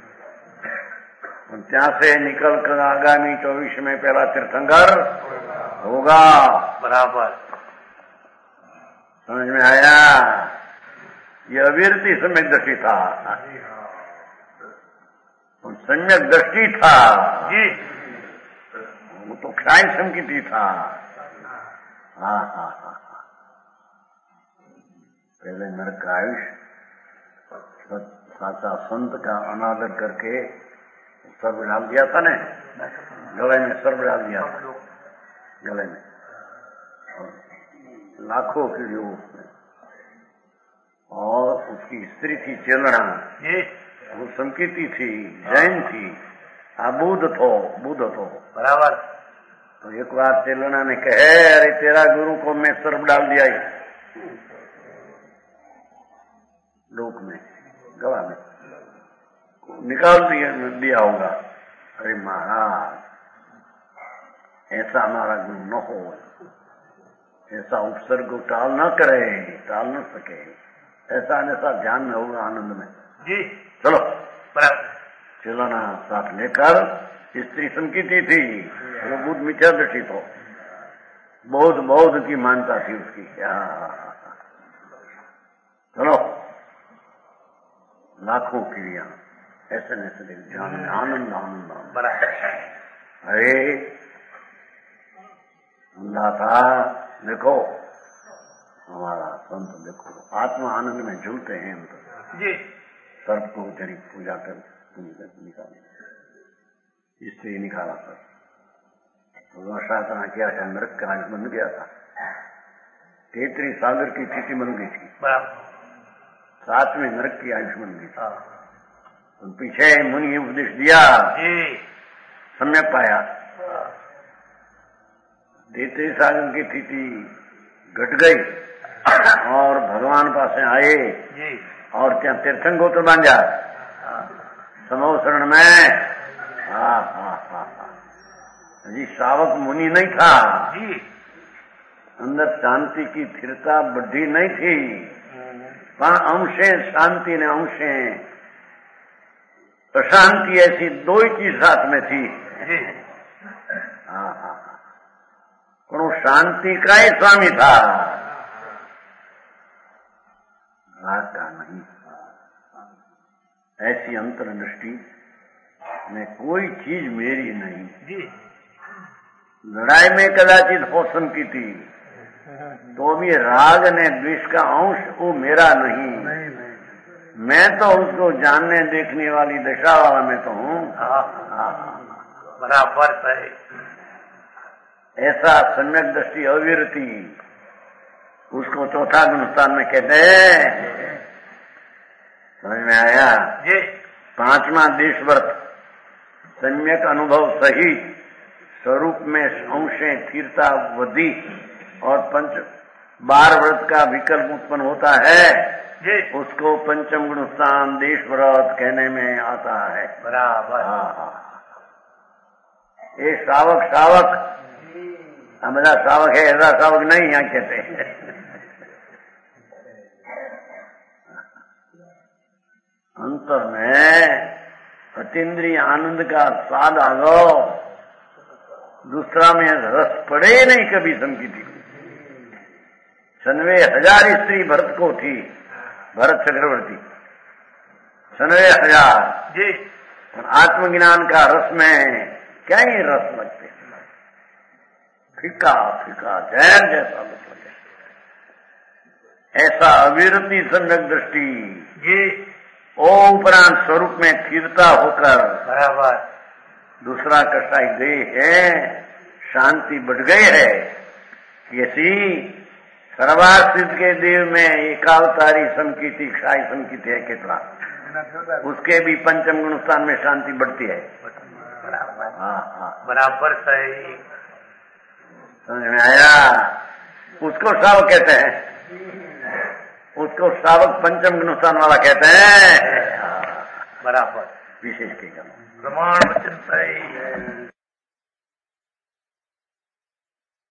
ત્યાં से निकल कर आगामी चौबीस में पहला तीर्थंकर होगा। बराबर। समझ में आया? ये अविरति सम्यक दृष्टि था, सम्यक दृष्टि था जी। वो तो क्षाय संकित था। हाँ हाँ हाँ हाँ। पहले नरक का आयुष साचा संत का अनादर करके सर्व डाल दिया था ने, गले में सर्व डाल दिया था, गले में लाखों कीड़ियों उसमें। और उसकी स्त्री थी चेलना, वो संकीर्ति थी, जैन थी, अबुध थो बुध थो बराबर। तो एक बार चेलना ने कहे अरे तेरा गुरु को मैं सर्प डाल दिया लोक में गवा में। निकाल दिया दिया होगा। अरे महाराज, ऐसा हमारा गुण न हो, ऐसा उपसर्ग को टाल न करे, टाल न सके, ऐसा ऐसा ध्यान में होगा आनंद में जी। चलो चलाना साथ लेकर। स्त्री संकीर्ति थी, वो बुद्ध मिथ्या दृष्टि तो बौद्ध बौद्ध की मानता थी उसकी। चलो लाखों क्रिया ऐसे ऐसे ध्यान में आनंद आनंद अरे अंधा था, देखो हमारा संत, देखो आत्मा आनंद में झूलते हैं हम तो जी। सर्प को जड़ी पूजा कर निकाले, स्त्री निकाला सर, भगवान साधना किया था, नरक का अंश बन गया था, तेतरी सागर की स्थिति बन गई थी, सातवें नरक की अंश बन गई थी। तो पीछे मुनि उपदेश दिया, सम्यक पाया, तेतरी सागर की स्थिति घट गई और भगवान पास आए और क्या तीर्थंकर बन जा समो शरण में। हाँ हाँ हाँ हाँ जी, श्रावक मुनि नहीं था जी, अंदर शांति की स्थिरता बढ़ी नहीं थी, वहां अंशे शांति ने अंशे अशांति, ऐसी दो ही चीज साथ में थी। हाँ हाँ हाँ, पर शांति का ही स्वामी था, राग का नहीं। ऐसी अंतर्दृष्टि में कोई चीज मेरी नहीं जी। लड़ाई में कदाचित हो की थी तो भी राग ने द्वेष का अंश वो मेरा नहीं, नहीं, नहीं। मैं तो उसको जानने देखने वाली दशा वाला मैं तो हूँ। बराबर है। ऐसा सम्यक दृष्टि अविरति, उसको चौथा गुणस्थान में कहते हैं। समझ में आया जी। पांचवा देशव्रत सम्यक अनुभव सहित स्वरूप में अंशे स्थिरता वृद्धि और पंच बार व्रत का विकल्प उत्पन्न होता है जी, उसको पंचम गुणस्थान देश व्रत कहने में आता है। बराबर। हाँ हाँ, ये श्रावक श्रावक हम બધા श्रावक है, ऐसा श्रावक नहीं यहाँ कहते हैं। अंतर में अतीन्द्रिय आनंद का स्वाद आ गो, दूसरा में रस पड़े नहीं कभी संकीर्ति को। छनवे हजार स्त्री भरत को थी, भरत चक्रवर्ती छनवे हजार जी, आत्मज्ञान का रस में क्या ही रस लगते, फीका फीका जैन जैसा मतलब ऐसा अविरति सम्यक दृष्टि जी, ओ उपरांत स्वरूप में स्थिरता होकर बराबर दूसरा कसाई गए है, शांति बढ़ गई है। ऐसी सर्वासिद्ध के देव में एकावतारी समकीर्ति क्षाई समकीर्ति है कितना, उसके भी पंचम गुणस्थान में शांति बढ़ती है। बराबर। हाँ हाँ बराबर सही, समझ में आया। उसको श्रावक कहते हैं, उसको श्रावक पंचम गुणस्थान वाला कहते हैं। बराबर विशेष के प्रमाण वचन सही।